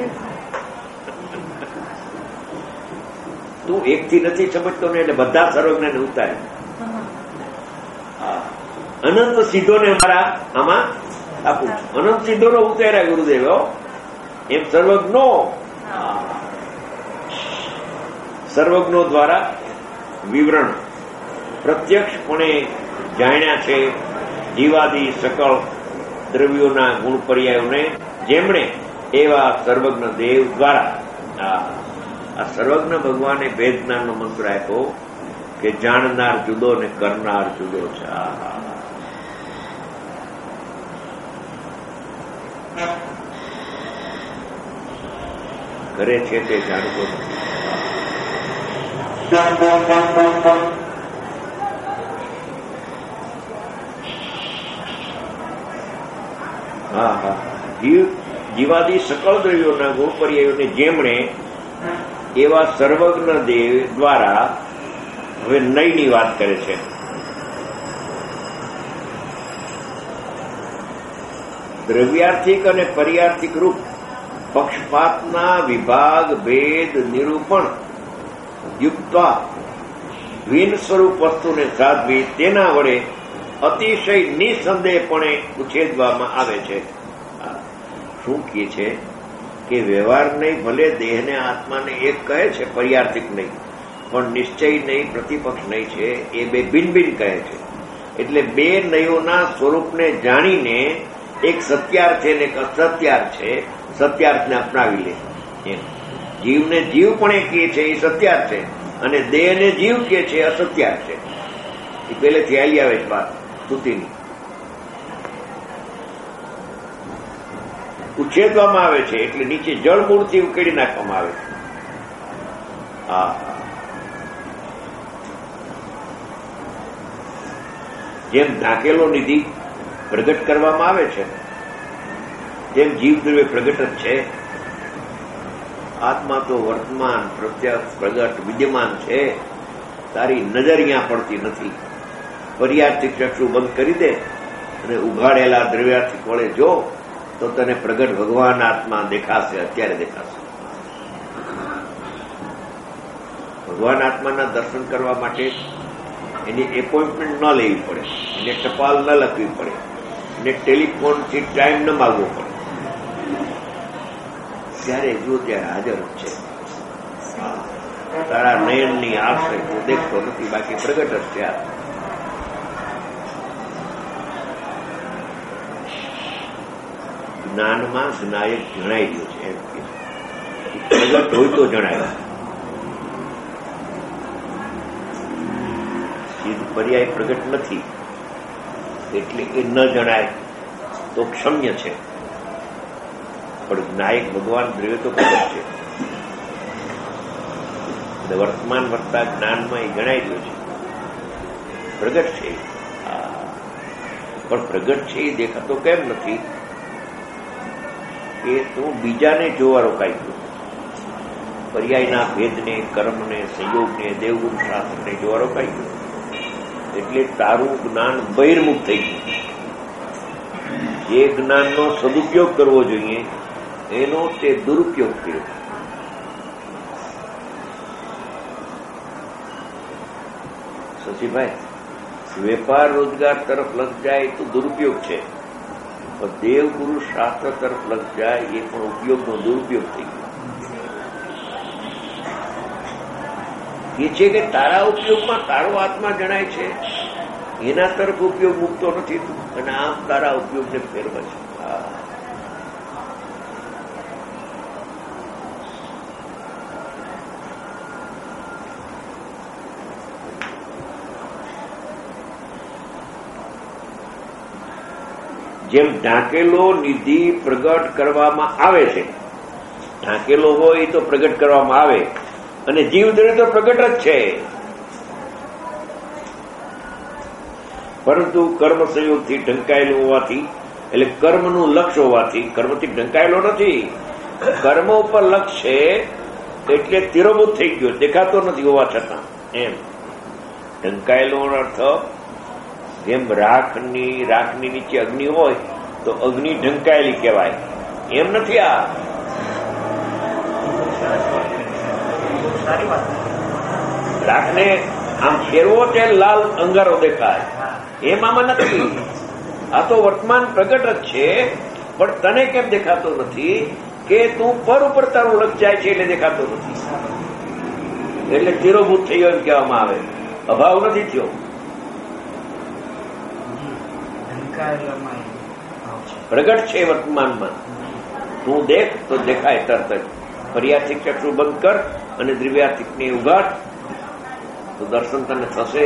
તું એકથી નથી સમજતો ને એટલે બધા સર્વજ્ઞને ઉતાર્યા. અનંત સિદ્ધોને મારા આમાં આપું છું. અનંત સિદ્ધોનો ઉતાર્યા ગુરુદેવ. એમ સર્વજ્ઞો સર્વજ્ઞો દ્વારા વિવરણ પ્રત્યક્ષપણે જાણ્યા છે જીવાદી સકળ દ્રવ્યોના ગુણ પર્યાયોને, જેમણે એવા સર્વજ્ઞ દેવ દ્વારા આ સર્વજ્ઞ ભગવાને ભેદ જ્ઞાનનો મંત્ર આપ્યો કે જાણનાર જુદો ને કરનાર જુદો છે. કરે છે તે જાણતો નથી. હા હા જીવ જીવાદી સકળ દ્રવ્યોના ગુણપર્યાયોને જેમણે એવા સર્વજ્ઞ દેવ દ્વારા હવે નયની વાત કરે છે. દ્રવ્યાર્થિક અને પર્યાર્થિક રૂપ પક્ષપાતના વિભાગ ભેદ નિરૂપણ યુક્ત વિન સ્વરૂપ વસ્તુને સાધવી તેના વડે અતિશય નિસંદેહપણે ઉછેદવામાં આવે છે. શું કહે છે કે વ્યવહાર નહીં, ભલે દેહને આત્માને એક કહે છે, પર્યાર્થિક નહીં, પણ નિશ્ચય નહીં, પ્રતિપક્ષ નહીં છે, એ બે ભિન્ન ભિન્ન કહે છે. એટલે બે નયોના સ્વરૂપને જાણીને એક સત્યાર્થ છે ને એક અસત્યાર્થ છે, સત્યાર્થને અપનાવી લે. એમ જીવને જીવ પણ કહે છે એ સત્યાર્થ છે, અને દેહને જીવ કહે છે અસત્યાર્થ છે. એ પહેલેથી આવી આવે છે વાત સ્તુતિની. ઉછેદવામાં આવે છે એટલે નીચે જળ મૂળથી ઉકેડી નાખવામાં આવે છે. હા, જેમ ઢાંકેલો નિધિ પ્રગટ કરવામાં આવે છે, જેમ જીવ દ્રવ્ય પ્રગટ જ છે. આત્મા તો વર્તમાન પ્રત્યક્ષ પ્રગટ વિદ્યમાન છે. તારી નજર અહીંયા પડતી નથી. પર્યાર્થિક ચક્ષુ બંધ કરી દે અને ઉઘાડેલા દ્રવ્યાર્થિક વડે જો તો તને પ્રગટ ભગવાન આત્મા દેખાશે. અત્યારે દેખાશે. ભગવાન આત્માના દર્શન કરવા માટે એની એપોઇન્ટમેન્ટ ન લેવી પડે, એને ટપાલ ન લખવી પડે, એને ટેલિફોનથી ટાઈમ ન માગવો પડે. ત્યારે જો ત્યારે હાજર જ છે. તારા નયનની આશય તું દેખતો નથી, બાકી પ્રગટ જ છે. જ્ઞાનમાં જ્ઞાયક જણાઈ ગયો છે. એમ કે પ્રગટ હોય તો જણાય. પર્યાય પ્રગટ નથી એટલે એ ન જણાય તો ક્ષમ્ય છે. પણ જ્ઞાયક ભગવાન દ્રવ્ય તો પ્રગટ છે. વર્તમાન વર્તા જ્ઞાનમાં એ જણાઈ ગયો છે, પ્રગટ છે. પણ પ્રગટ છે એ દેખાતો કેમ નથી? એ તો બીજાને જોવા રોકાઈ ગયો. પર્યાયના ભેદને, કર્મને, સંયોગને, દેવગુણ શાસ્ત્રને જોવા રોકાઈ ગયો. એટલે તારું જ્ઞાન બહિર્મુખ થઈ ગયું. જે જ્ઞાનનો સદુપયોગ કરવો જોઈએ એનો તે દુરુપયોગ કર્યો. શશીભાઈ, વેપાર રોજગાર તરફ લગ જાય તો દુરુપયોગ છે, પણ દેવગુરુ શાસ્ત્ર તરફ લગ જાય એ પણ ઉપયોગનો દુરુપયોગ થઈ ગયો. એ છે કે તારા ઉપયોગમાં તારો આત્મા જણાય છે, એના તરફ ઉપયોગ મૂકતો નથી તું, અને આમ તારા ઉપયોગને ફેરવે છે. જેમ ઢાંકેલો નિધિ પ્રગટ કરવામાં આવે છે, ઢાંકેલો હોય તો પ્રગટ કરવામાં આવે, અને જીવ દ્રવ્ય તો પ્રગટ જ છે. પરંતુ કર્મ સંયોગથી ઢંકાયેલો હોવાથી, એટલે કર્મનું લક્ષ્ય હોવાથી, કર્મથી ઢંકાયેલો નથી, કર્મ ઉપર લક્ષ્ય છે એટલે તિરોભૂત થઈ ગયો, દેખાતો નથી હોવા છતાં. એમ ઢંકાયેલો અર્થ જેમ રાખની રાખની નીચે અગ્નિ હોય તો અગ્નિ ઢંકાયેલી કહેવાય, એમ નથી. આ રાખને આમ ફેરવો તે લાલ અંગારો દેખાય, એમ આમાં નથી. આ તો વર્તમાન પ્રગટ જ છે, પણ તને કેમ દેખાતો નથી? કે તું પર ઉપર તારું લક્ષ જાય છે એટલે દેખાતો નથી. એટલે તિરોભૂત થયો એમ કહેવામાં આવે, અભાવ નથી થયો. પ્રગટ છે વર્તમાનમાં. તું દેખ તો દેખાય તરત જ. પર્યાર્થિક ચક્ષુ બંધ કર અને દ્રવ્યાર્થિકને ઉઘાડ તો દર્શન તને થશે.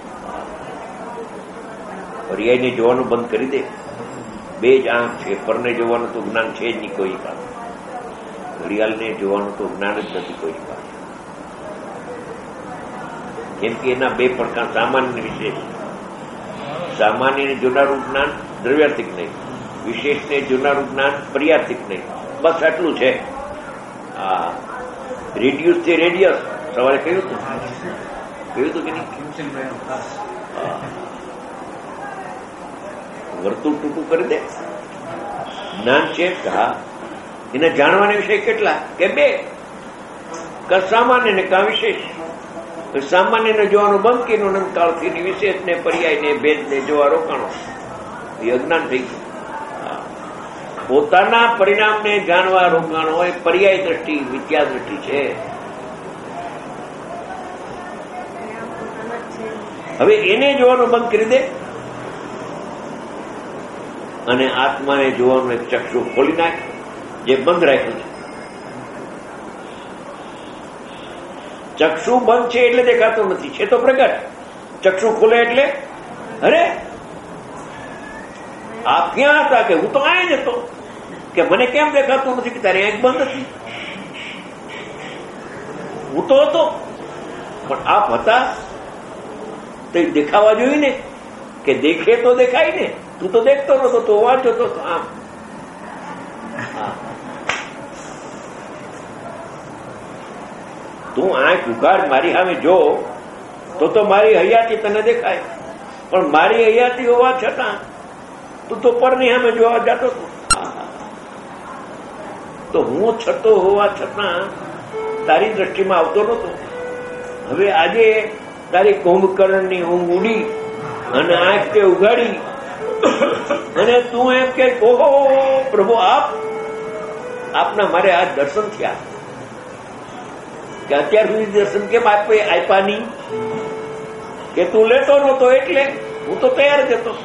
પર્યાયને જોવાનું બંધ કરી દે. બે જ આંખ છે, પરને જોવાનું તો જ્ઞાન છે જ નહીં કોઈ પાસે. ઘડિયાળને જોવાનું તો જ્ઞાન જ નથી કોઈ પાસે. કેમ કે એના બે પડકાર સામાન્ય વિશેષ. સામાન્યને જોનારું જ્ઞાન દ્રવ્યાર્થિક નહીં, વિશેષને જોનારું જ્ઞાન પર્યાર્થિક નહીં. બસ આટલું છે. હા, રેડિયસ થી રેડિયસ સવારે કહ્યું હતું કહ્યું હતું કે નહીં? વર્તુળ ટૂંકું કરી દે. જ્ઞાન છે હા, એને જાણવાના વિષય કેટલા કે બે, કા સામાન્ય ને કા વિશેષ. સામાન્યને જોવાનું બંધ કર્યું, અનંતકાળથી વિશેષને પર્યાયને ભેદને જોવા રોકાણો, એ અજ્ઞાન થઈ ગયું. પોતાના પરિણામને જાણવા રોકાણો એ પર્યાય દ્રષ્ટિ, મિથ્યા દ્રષ્ટિ છે. હવે એને જોવાનું બંધ કરી દે અને આત્માને જોવાનું એક ચક્ષુ ખોલી નાખ, જે બંધ રાખ્યું છે. ચક્ષુ બંધ છે એટલે દેખાતું નથી, છે તો પ્રગટ. ચક્ષુ ખોલે એટલે અરે આપ ક્યાં હતા? કે હું તો આય જ હતો. કે મને કેમ દેખાતું નથી? કે તારી આંખ બંધ હતી. હું તો હતો, પણ આપ હતા તો દેખાવા જોઈએ ને. કે દેખે તો દેખાય ને. તું તો દેખતો નતો, તો વાંચો તો આમ. તું આંખ ઉઘાડ, મારી સામે જો તો તો મારી હયાતી તને દેખાય, પણ મારી હયાતી હોવા છતાં તું તો પરની સામે જોવા જતો હતો. તો હું છતો હોવા છતાં તારી દ્રષ્ટિમાં આવતો નતો. હવે આજે તારી કુંભકર્ણની ઊંઘ ઉડી અને આંખ તે ઉઘાડી અને તું એમ કે ઓહો પ્રભુ આપ આપના મારે આ દર્શન થયા. કે અત્યાર સુધી દર્શન કેમ આપે આપ્યા નહીં? કે તું લેતો નતો એટલે હું તો તૈયાર જ હતો.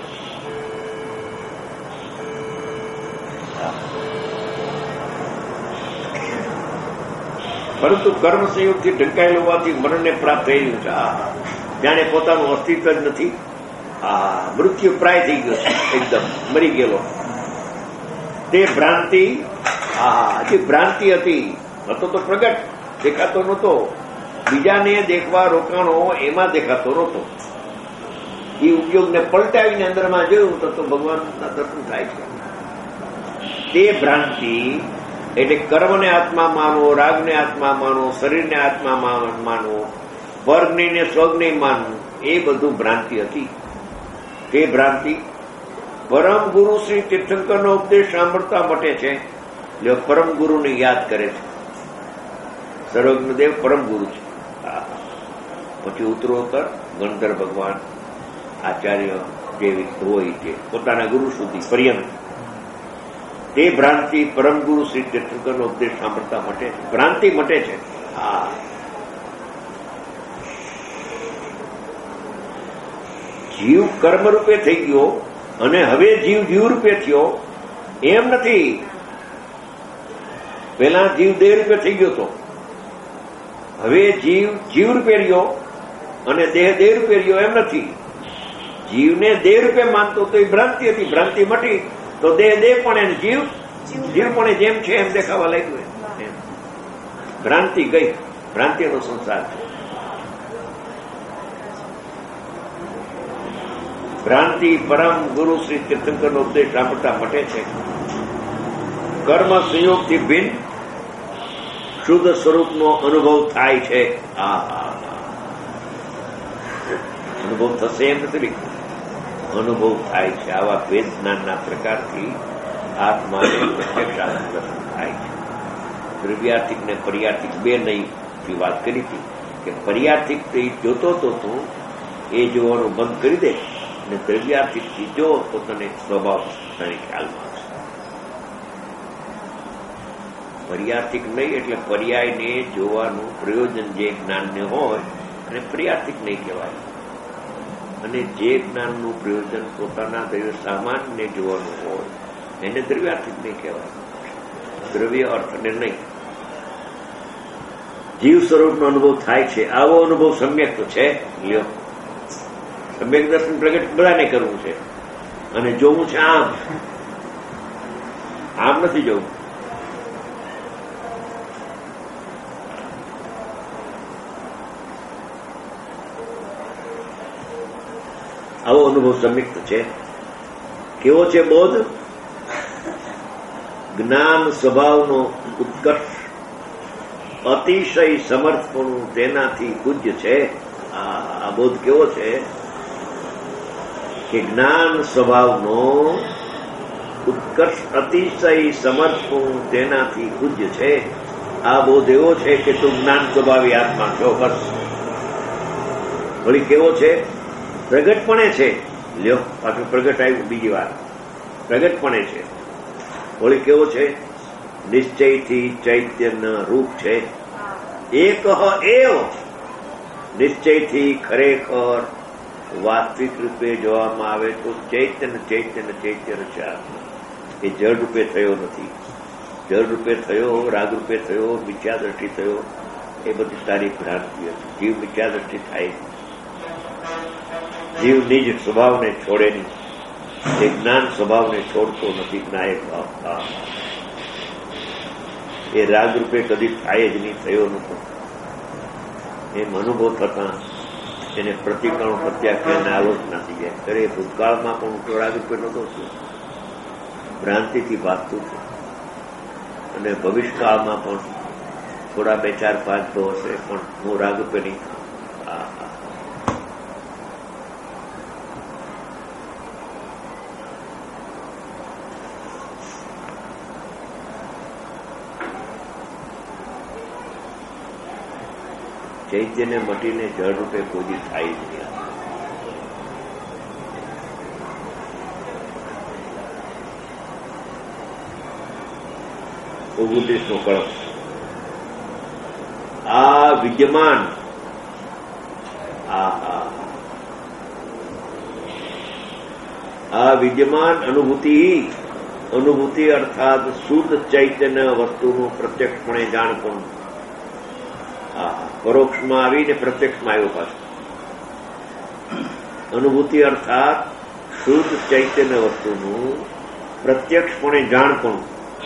પરંતુ કર્મ સંયોગથી ઢંકાયેલ હોવાથી મરણને પ્રાપ્ત થઈ ગયું છે. જાણે પોતાનું અસ્તિત્વ જ નથી. આ મૃત્યુ પ્રાય થઈ ગયો છે, એકદમ મરી ગયેલો. તે ભ્રાંતિ, હા જે ભ્રાંતિ હતી, હતો તો પ્રગટ, દેખાતો નહોતો. બીજાને દેખવા રોકાણો એમાં દેખાતો નહોતો. એ ઉપયોગને પલટાવીને અંદરમાં જોયું તો ભગવાનના દર્શન થાય છે. તે ભ્રાંતિ એટલે કર્મને આત્મા માનો, રાગને આત્મા માનો, શરીરને આત્મા માનો, વર્ગને સ્વજ્ઞ માનવું, એ બધું ભ્રાંતિ હતી. તે ભ્રાંતિ પરમ ગુરુ શ્રી તીર્થંકરનો ઉપદેશ સાંભળતા મટે છે. એટલે પરમ ગુરુને યાદ કરે છે. સર્વજ્ઞદેવ પરમ ગુરુ છે. પછી ઉત્તરોત્તર ગણધર ભગવાન આચાર્ય જે હોય તે પોતાના ગુરુ સુધી પર્યંત તે ભ્રાંતિ પરમ ગુરુ શ્રી તીર્થંકરનો ઉપદેશ સાંભળતા મટે છે. ભ્રાંતિ મટે છે. હા, જીવ કર્મ રૂપે થઈ ગયો અને હવે જીવ જીવ રૂપે થયો એમ નથી. પેલા જીવ દેહ રૂપે થઈ ગયો હતો, હવે જીવ જીવ રૂપે રહ્યો અને દેહ દેહ રૂપે રહ્યો એમ નથી. જીવને દેહ રૂપે માનતો તો એ ભ્રાંતિ હતી. ભ્રાંતિ મટી તો દેહ દેહ પણ જીવ જીવ પણ જેમ છે એમ દેખાવા લાગ્યું. ભ્રાંતિ ગઈ, ભ્રાંતિનો સંસાર છે. ભ્રાંતિ પરમ ગુરુ શ્રી તીર્થંકરનો ઉપદેશ સાંભળતા મટે છે. કર્મ સંયોગથી ભિન્ન શુદ્ધ સ્વરૂપનો અનુભવ થાય છે. આ અનુભવ થશે એમ નથી, અનુભવ થાય છે. આવા વેદ જ્ઞાનના પ્રકારથી આત્માને પ્રત્યક્ષ દર્શન થાય છે. દ્રવ્યાર્થિક ને પર્યાર્થિક બે નહીં વાત કરી હતી કે પર્યાર્થિક જોતો તો તું એ જોવાનું બંધ કરી દે અને દ્રવ્યાર્થિકથી જો તો તને સ્વભાવ તને ખ્યાલમાં આવશે. પર્યાર્થિક નહીં એટલે પર્યાયને જોવાનું પ્રયોજન જે જ્ઞાનને હોય અને પર્યાર્થિક નહીં કહેવાય. અને જે જ્ઞાનનું પ્રયોજન પોતાના દૈવ સામાનને જોવાનું હોય એને દ્રવ્યાર્થિક નહીં કહેવાય. દ્રવ્ય અર્થને નહીં. જીવ સ્વરૂપનો અનુભવ થાય છે. આવો અનુભવ સમ્યક તો છે. લ્યો, સમ્યક દર્શન પ્રગટ બધાને કરવું છે અને જોવું છે આમ આમ નથી જોવું. આવો અનુભવ સમ્યક તો છે. કેવો છે બોધ? જ્ઞાન સ્વભાવનો ઉત્કર્ષ, અતિશય સમર્થપણું તેનાથી પૂજ્ય છે. આ બોધ કેવો છે કે જ્ઞાન સ્વભાવનો ઉત્કર્ષ, અતિશય સમર્થપણું તેનાથી પૂજ્ય છે. આ બોધ એવો છે કે તું જ્ઞાન સ્વભાવી આત્મા છો. બસ. વળી કેવો છે? પ્રગટપણે છે. લ્યો, પાછું પ્રગટ આવ્યું બીજી વાર. પ્રગટપણે છે. વળી કેવો છે? નિશ્ચયથી ચૈતન્ય રૂપ છે. એક એવ નિશ્ચયથી ખરેખર વાસ્તવિક રૂપે જોવામાં આવે તો ચૈતન્ય ચૈતન્ય ચૈતન્ય છે. એ જળ રૂપે થયો નથી. જળ રૂપે થયો, રાગ રૂપે થયો, મિથ્યા દ્રષ્ટિ થયો, એ બધી સારી ભ્રાંતિ હતી. જીવ મિથ્યા દ્રષ્ટિ થાય. જીવ નિજ સ્વભાવને છોડે નહીં. એ જ્ઞાન સ્વભાવને છોડતો નથી. જ્ઞાયક ભાવ એ રાગ રૂપે કદી થાય જ નહીં, થયો નતો. એમ અનુભવ થતા એને પ્રતિક્રમણ પ્રત્યાખ્યાનને આલોચના થઈ જાય. ત્યારે ભૂતકાળમાં પણ હું રાગ રૂપે નતો છું, ભ્રાંતિથી ભાગતું છું. અને ભવિષ્યકાળમાં પણ થોડા બે ચાર પાંચ તો હશે, પણ હું રાગ રૂપે નહીં. ચૈત્યને મટીને જળ રૂપે કોઈ થાય જ નહીં. ઓગણત્રીસ નો કળશ. આ વિદ્યમાન આ વિદ્યમાન અનુભૂતિ અનુભૂતિ અર્થાત શુદ્ધ ચૈતન્ય વસ્તુનું પ્રત્યક્ષપણે જાણપણ. પરોક્ષમાં આવીને પ્રત્યક્ષમાં આવ્યો પાછો. અનુભૂતિ અર્થાત શુદ્ધ ચૈતન્ય વસ્તુનું પ્રત્યક્ષપણે જાણપણ.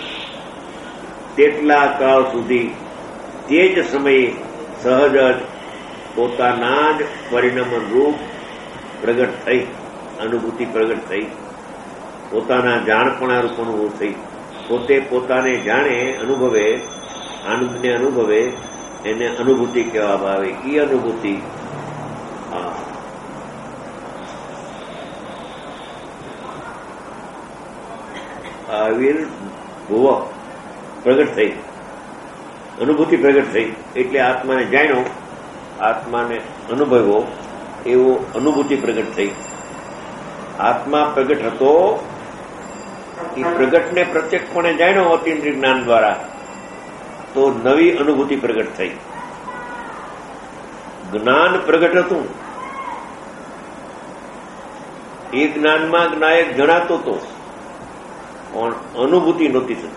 તેટલા કાળ સુધી તે જ સમયે સહજ જ પોતાના જ પરિણમન રૂપ પ્રગટ થઈ, અનુભૂતિ પ્રગટ થઈ, પોતાના જાણપણા રૂપ અનુભવ થઈ. પોતે પોતાને જાણે, અનુભવે, આનંદને અનુભવે, એને અનુભૂતિ કહેવામાં આવે. એ અનુભૂતિ આવિર્ભુવ પ્રગટ થઈ, અનુભૂતિ પ્રગટ થઈ. એટલે આત્માને જાણ્યો, આત્માને અનુભવ્યો, એવો અનુભૂતિ પ્રગટ થઈ. આત્મા પ્રગટ હતો, એ પ્રગટને પ્રત્યક્ષપણે જાણ્યો અતિન્દ્રિય જ્ઞાન દ્વારા, તો નવી અનુભૂતિ પ્રગટ થઈ. જ્ઞાન પ્રગટ હતું, એ જ્ઞાનમાં જ્ઞાયક જણાતો હતો, પણ અનુભૂતિ નહોતી થતી.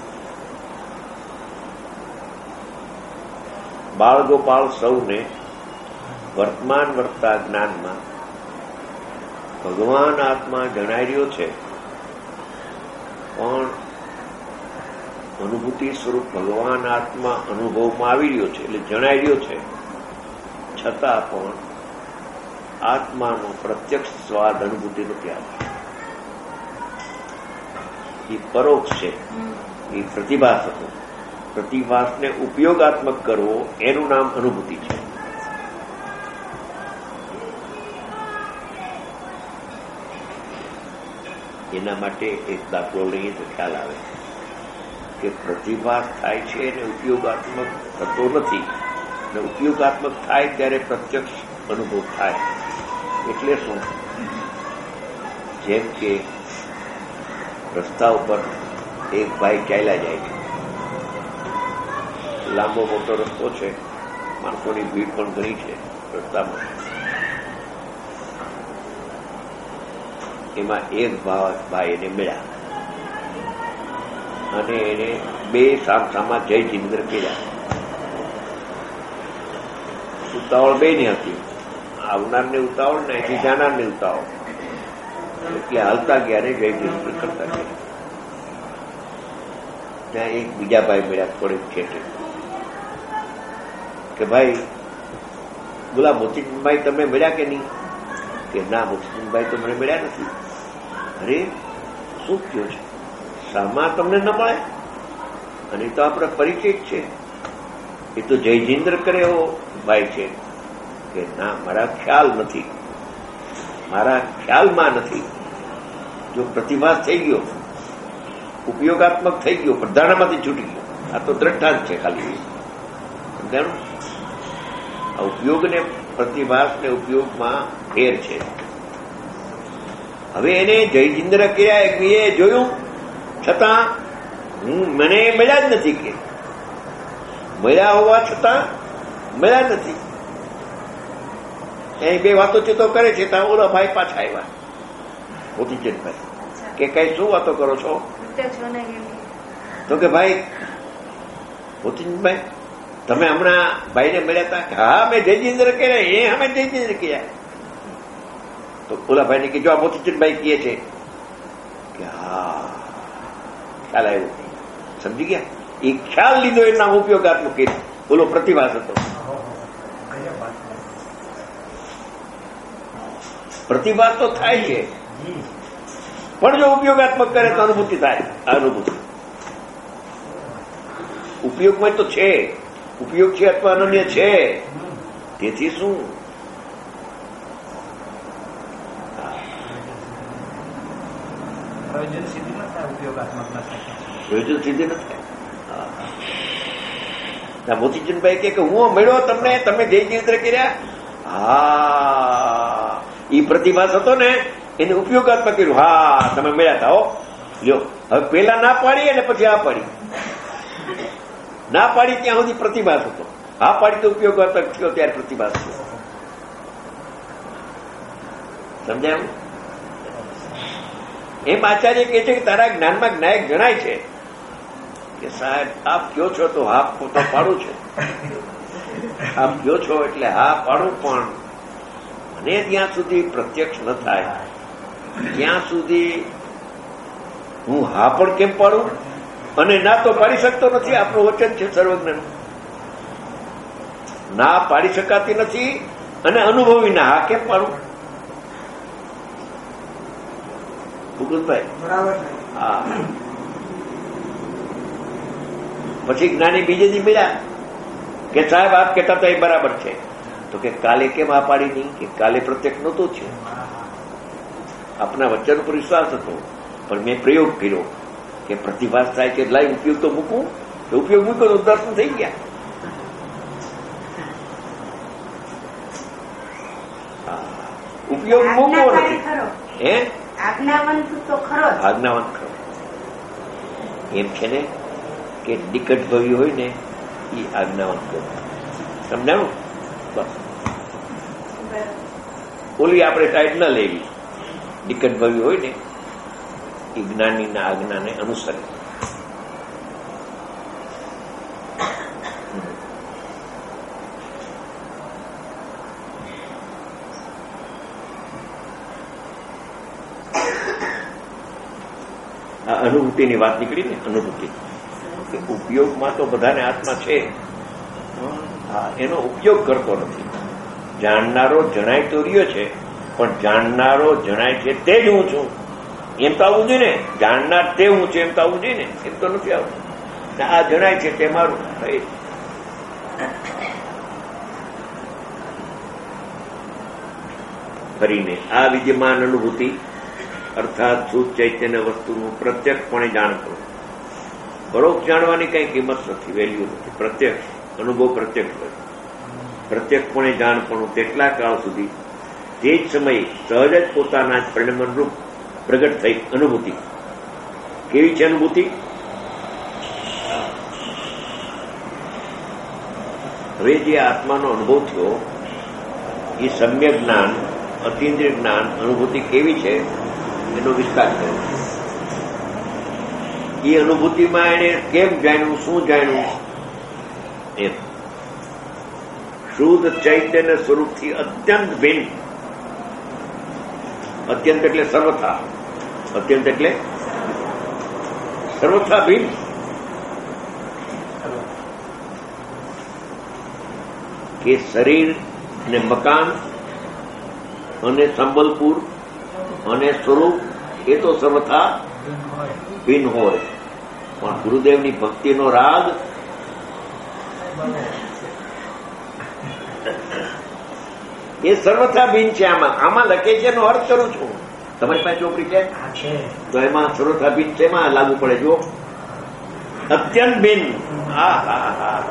બાળ ગોપાલ સૌને વર્તમાન વર્તતા જ્ઞાનમાં ભગવાન આત્મા જણાઈ રહ્યો છે, પણ અનુભૂતિ સ્વરૂપ ભગવાન આત્મા અનુભવમાં આવી રહ્યો છે, એટલે જણાઈ રહ્યો છે. છતાં પણ આત્માનો પ્રત્યક્ષ સ્વાદ અનુભૂતિ નથી આવતી. એ પરોક્ષ છે, એ પ્રતિભાસ હતો. પ્રતિભાસને ઉપયોગાત્મક કરવો એનું નામ અનુભૂતિ છે. એના માટે એક દાખલો લઈએ તો ખ્યાલ આવે કે પ્રતિભાસ થાય છે અને ઉપયોગાત્મક થતો નથી. અને ઉપયોગાત્મક થાય ત્યારે પ્રત્યક્ષ અનુભવ થાય. એટલે શું? જેમ કે રસ્તા ઉપર એક ભાઈ ચાલ્યા જાય છે, લાંબો મોટો રસ્તો છે, માણસોની ભીડ પણ ઘણી છે રસ્તામાં. એમાં એક ભાઈ એને મળ્યા અને એને બે સામસામા જય જિંદ્ર કર્યા. ઉતાવળ બે ની હતી, આવનારની ઉતાવળ ને અહીંથી જાનારની ઉતાવળ. એટલે હાલતા ગયા ને જય જય કરતા ગયા. ત્યાં એક બીજા ભાઈ મળ્યા થોડીક છેટે કે ભાઈ બોલા મોતીચંદભાઈ તમે મળ્યા કે નહીં? કે ના મોતીચંદભાઈ તો મને મળ્યા નથી. અરે શું થયો છે? શામાં તમને ન મળે? અને તો આપણે પરિચિત છે, એ તો જયજિંદ્ર કરે એવો ભાઈ છે. કે ના મારા ખ્યાલ નથી, મારા ખ્યાલમાં નથી. જો પ્રતિભાસ થઈ ગયો, ઉપયોગાત્મક થઈ ગયો, પ્રધાનમાંથી છૂટી ગયો. આ તો દ્રષ્ટાંત છે ખાલી. સમજાણું? આ ઉપયોગ ને પ્રતિભાસ ને ઉપયોગમાં ફેર છે. હવે એને જયજિંદ્ર કર્યા એ જોયું, છતાં હું મને મળ્યા જ નથી. કે મળ્યા હોવા છતાં મળ્યા નથી. અહીં બે વાતો ચેતો કરે છે. ત્યાં ઓલા ભાઈ પાછા આવ્યા, મોતીચંદભાઈ કે કઈ શું વાતો કરો છો? તો કે ભાઈ મોતીચંદભાઈ તમે હમણાં ભાઈને મળ્યા હતા? હા મેં જયજિંદ્ર કર્યા. એ અમે જયજિંદ્ર કર્યા. તો ઓલા ભાઈને કે જો આ મોતીચંદભાઈ કહે છે કે હા ખ્યાલ આવ્યો. સમજી ગયા? એ ખ્યાલ લીધો એના ઉપયોગાત્મક બોલો પ્રતિભાસ હતો. પ્રતિભાસ તો થાય છે, પણ જો ઉપયોગાત્મક કરે તો અનુભૂતિ થાય. અનુભૂતિ ઉપયોગમાં તો છે, ઉપયોગ છે અથવા અનન્ય છે. તેથી શું પ્રયોજન સિદ્ધિ ન થાય, ઉપયોગાત્મક ન થાય, પ્રયોજન સિદ્ધિ ન થાય. મોતીચંદભાઈ કે હું મળ્યો તમને, તમે જયજિંદ્ર કર્યા? હા એ પ્રતિભાસ હતો ને એને ઉપયોગાત્મક કર્યું. હા તમે મળ્યા હતા. હો લ્યો હવે પેલા ના પાડી અને પછી આ પાડી. ના પાડી ત્યાં સુધી પ્રતિભાસ હતો, હા પાડી તો ઉપયોગાત્મક થયો ત્યારે પ્રતિભાસ થયો. સમજાયું? એમ આચાર્ય કહે છે કે તારા જ્ઞાનમાં જ્ઞાયક જણાય છે કે સાહેબ આપ કયો છો તો હા તો પાડું છે, આપ કયો છો એટલે હા પાડું. પણ અને ત્યાં સુધી પ્રત્યક્ષ ન થાય ત્યાં સુધી હું હા પણ કેમ પાડું? અને ના તો પાડી શકતો નથી. આપણું વચન છે સર્વજ્ઞનું, ના પાડી શકાતી નથી. અને અનુભવી ના હા કેમ પાડું? ભૂગુલભાઈ હા. પછી જ્ઞાની બીજે દી મળ્યા કે સાહેબ આપ કહેતા હતા એ બરાબર છે. તો કે કાલે કેમ આ પાડી નહીં? કે કાલે પ્રત્યક્ષ નહોતો છે, આપના વચન ઉપર વિશ્વાસ હતો, પણ મેં પ્રયોગ કર્યો કે પ્રતિભાસ થાય છે લાઈ ઉપયોગ તો મૂકું. તો ઉપયોગ મૂક્યો તો દર્શન થઈ ગયા. ઉપયોગ મૂકવો નથી. હે આજ્ઞાવંત તો ખરો, આજ્ઞાવંત ખરો. એમ છે ને કે નિકટ ભવ્ય હોય ને એ આજ્ઞાવંત ખરો. સમજાણું? બસ ઓલી આપણે સાઈડ ન લેવી. નિકટ ભવ્ય હોય ને એ જ્ઞાનીના આજ્ઞાને અનુસરે. આ અનુભૂતિની વાત નીકળી ને, અનુભૂતિ ઉપયોગમાં તો બધાને આત્મા છે, એનો ઉપયોગ કરતો નથી. જાણનારો જણાય તો રહ્યો છે, પણ જાણનારો જણાય છે તે જ હું છું એમ તો આવવું જોઈએ ને. જાણનાર તે હું છે એમ તો આવવું જોઈએ ને. એમ તો નથી આવતું. આ જણાય છે તે મારું. ફરીને આ વિદ્યમાન અનુભૂતિ અર્થાત શુદ્ધ ચૈતન્ય વસ્તુનું પ્રત્યક્ષપણે જાણતો. પરોક્ષ જાણવાની કઈ કિંમત નથી, વેલ્યુ નથી. પ્રત્યક્ષ અનુભવ પ્રત્યક્ષ હોય. પ્રત્યક્ષપણે જાણપણું તેટલા કાળ સુધી તે જ સમયે સહજ જ પોતાના જ પરિણમન રૂપ પ્રગટ થઈ અનુભૂતિ. કેવી છે અનુભૂતિ? હવે જે આત્માનો અનુભવ થયો એ સમ્યક જ્ઞાન, અતિન્દ્રિય જ્ઞાન, અનુભૂતિ કેવી છે એનો વિસ્તાર કર્યો. એ અનુભૂતિમાં એને કેમ જાણ્યું, શું જાણ્યું એમ. શુદ્ધ ચૈતન્ય સ્વરૂપથી અત્યંત ભિન્ન. અત્યંત એટલે સર્વથા, અત્યંત એટલે સર્વથા ભિન્ન. કે શરીર ને મકાન અને સંબલપુર અને સ્વરૂપ એ તો સર્વથા ભિન્ન હોય, પણ ગુરુદેવની ભક્તિનો રાગ એ સર્વથા ભિન્ન છે. આમાં આમાં લખે છે એનો અર્થ કરું છું. તમારી પાસે ચોપડી છે તો એમાં સર્વથા ભિન્ન છે, એમાં લાગુ પડે. જો અત્યંત ભિન્ન. હા હા હા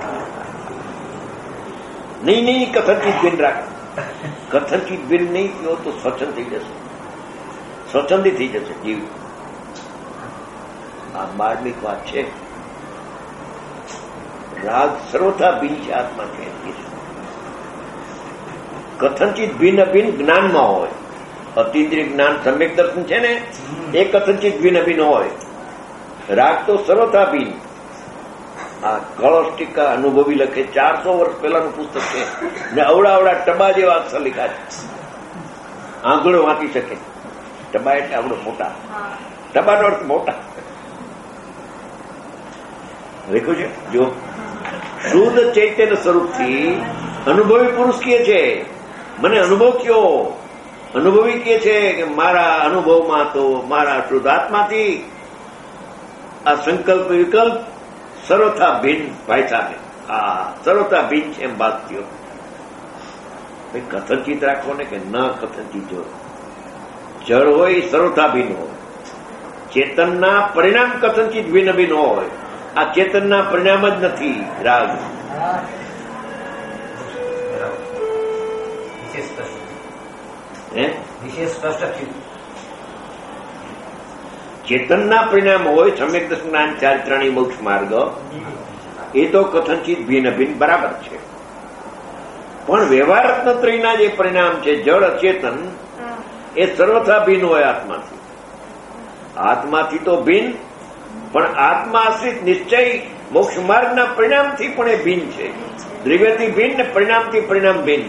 નહીં નહીં કથનચિત ભિન્ન રાખ. કથનચિત ભિન્ન નહીં થયો તો સ્વચ્છંદ થઈ જશે, સ્વચ્છંદી થઈ જશે જીવ. આ માર્મિક વાત છે. રાગ સર્વથા ભિન્ન છે, આત્મા છે. કથનચિત ભિન્ન ભિન્ન જ્ઞાનમાં હોય. અતિન્દ્રિય જ્ઞાન સમ્યક દર્શન છે ને, એ કથનચિત ભિન્ન ભિન્ન હોય. રાગ તો સર્વથા ભિન્ન. આ કળશ ટીકા અનુભવી લખે, ચારસો વર્ષ પહેલાનું પુસ્તક છે ને અવડા અવડા ટબા જેવા અક્ષર લીધા છે. આંગળો વાંચી શકે. ટબા એટલે આવડો મોટા, ટબાનો અર્થ મોટા. લખ્યું છે જો શુદ્ધ ચૈતન્ય સ્વરૂપથી અનુભવી પુરુષ કહે છે, મને અનુભવ થયો. અનુભવી કહે છે કે મારા અનુભવમાં તો મારા શુદ્ધ આત્માથી આ સંકલ્પ વિકલ્પ સર્વથા ભિન્ન. ભાઈ સાહેબ આ સર્વથા ભિન્ન છે એમ વાત થયો. કથનચિત રાખો ને કે ન કથનચિત હોય. જળ હોય એ સર્વથા ભિન્ન હોય. ચેતનના પરિણામ કથનચિત ભિન્ન ભિન્ન હોય. આ ચેતનના પરિણામ જ નથી રાગ. ચેતનના પરિણામ હોય સમ્યક દર્શન જ્ઞાન ચારિત્રાણી મોક્ષ માર્ગ, એ તો કથનચિત ભિન્ન ભિન્ન બરાબર છે. પણ વ્યવહાર રત્નત્રયના જે પરિણામ છે જળ અચેતન, એ સર્વથા ભિન્ન હોય આત્માથી. આત્માથી તો ભિન્ન, પણ આત્મા આશ્રિત નિશ્ચય મોક્ષ માર્ગના પરિણામથી પણ એ ભિન્ન છે. દ્રવ્યથી ભિન્ન ને પરિણામથી પરિણામ ભિન્ન.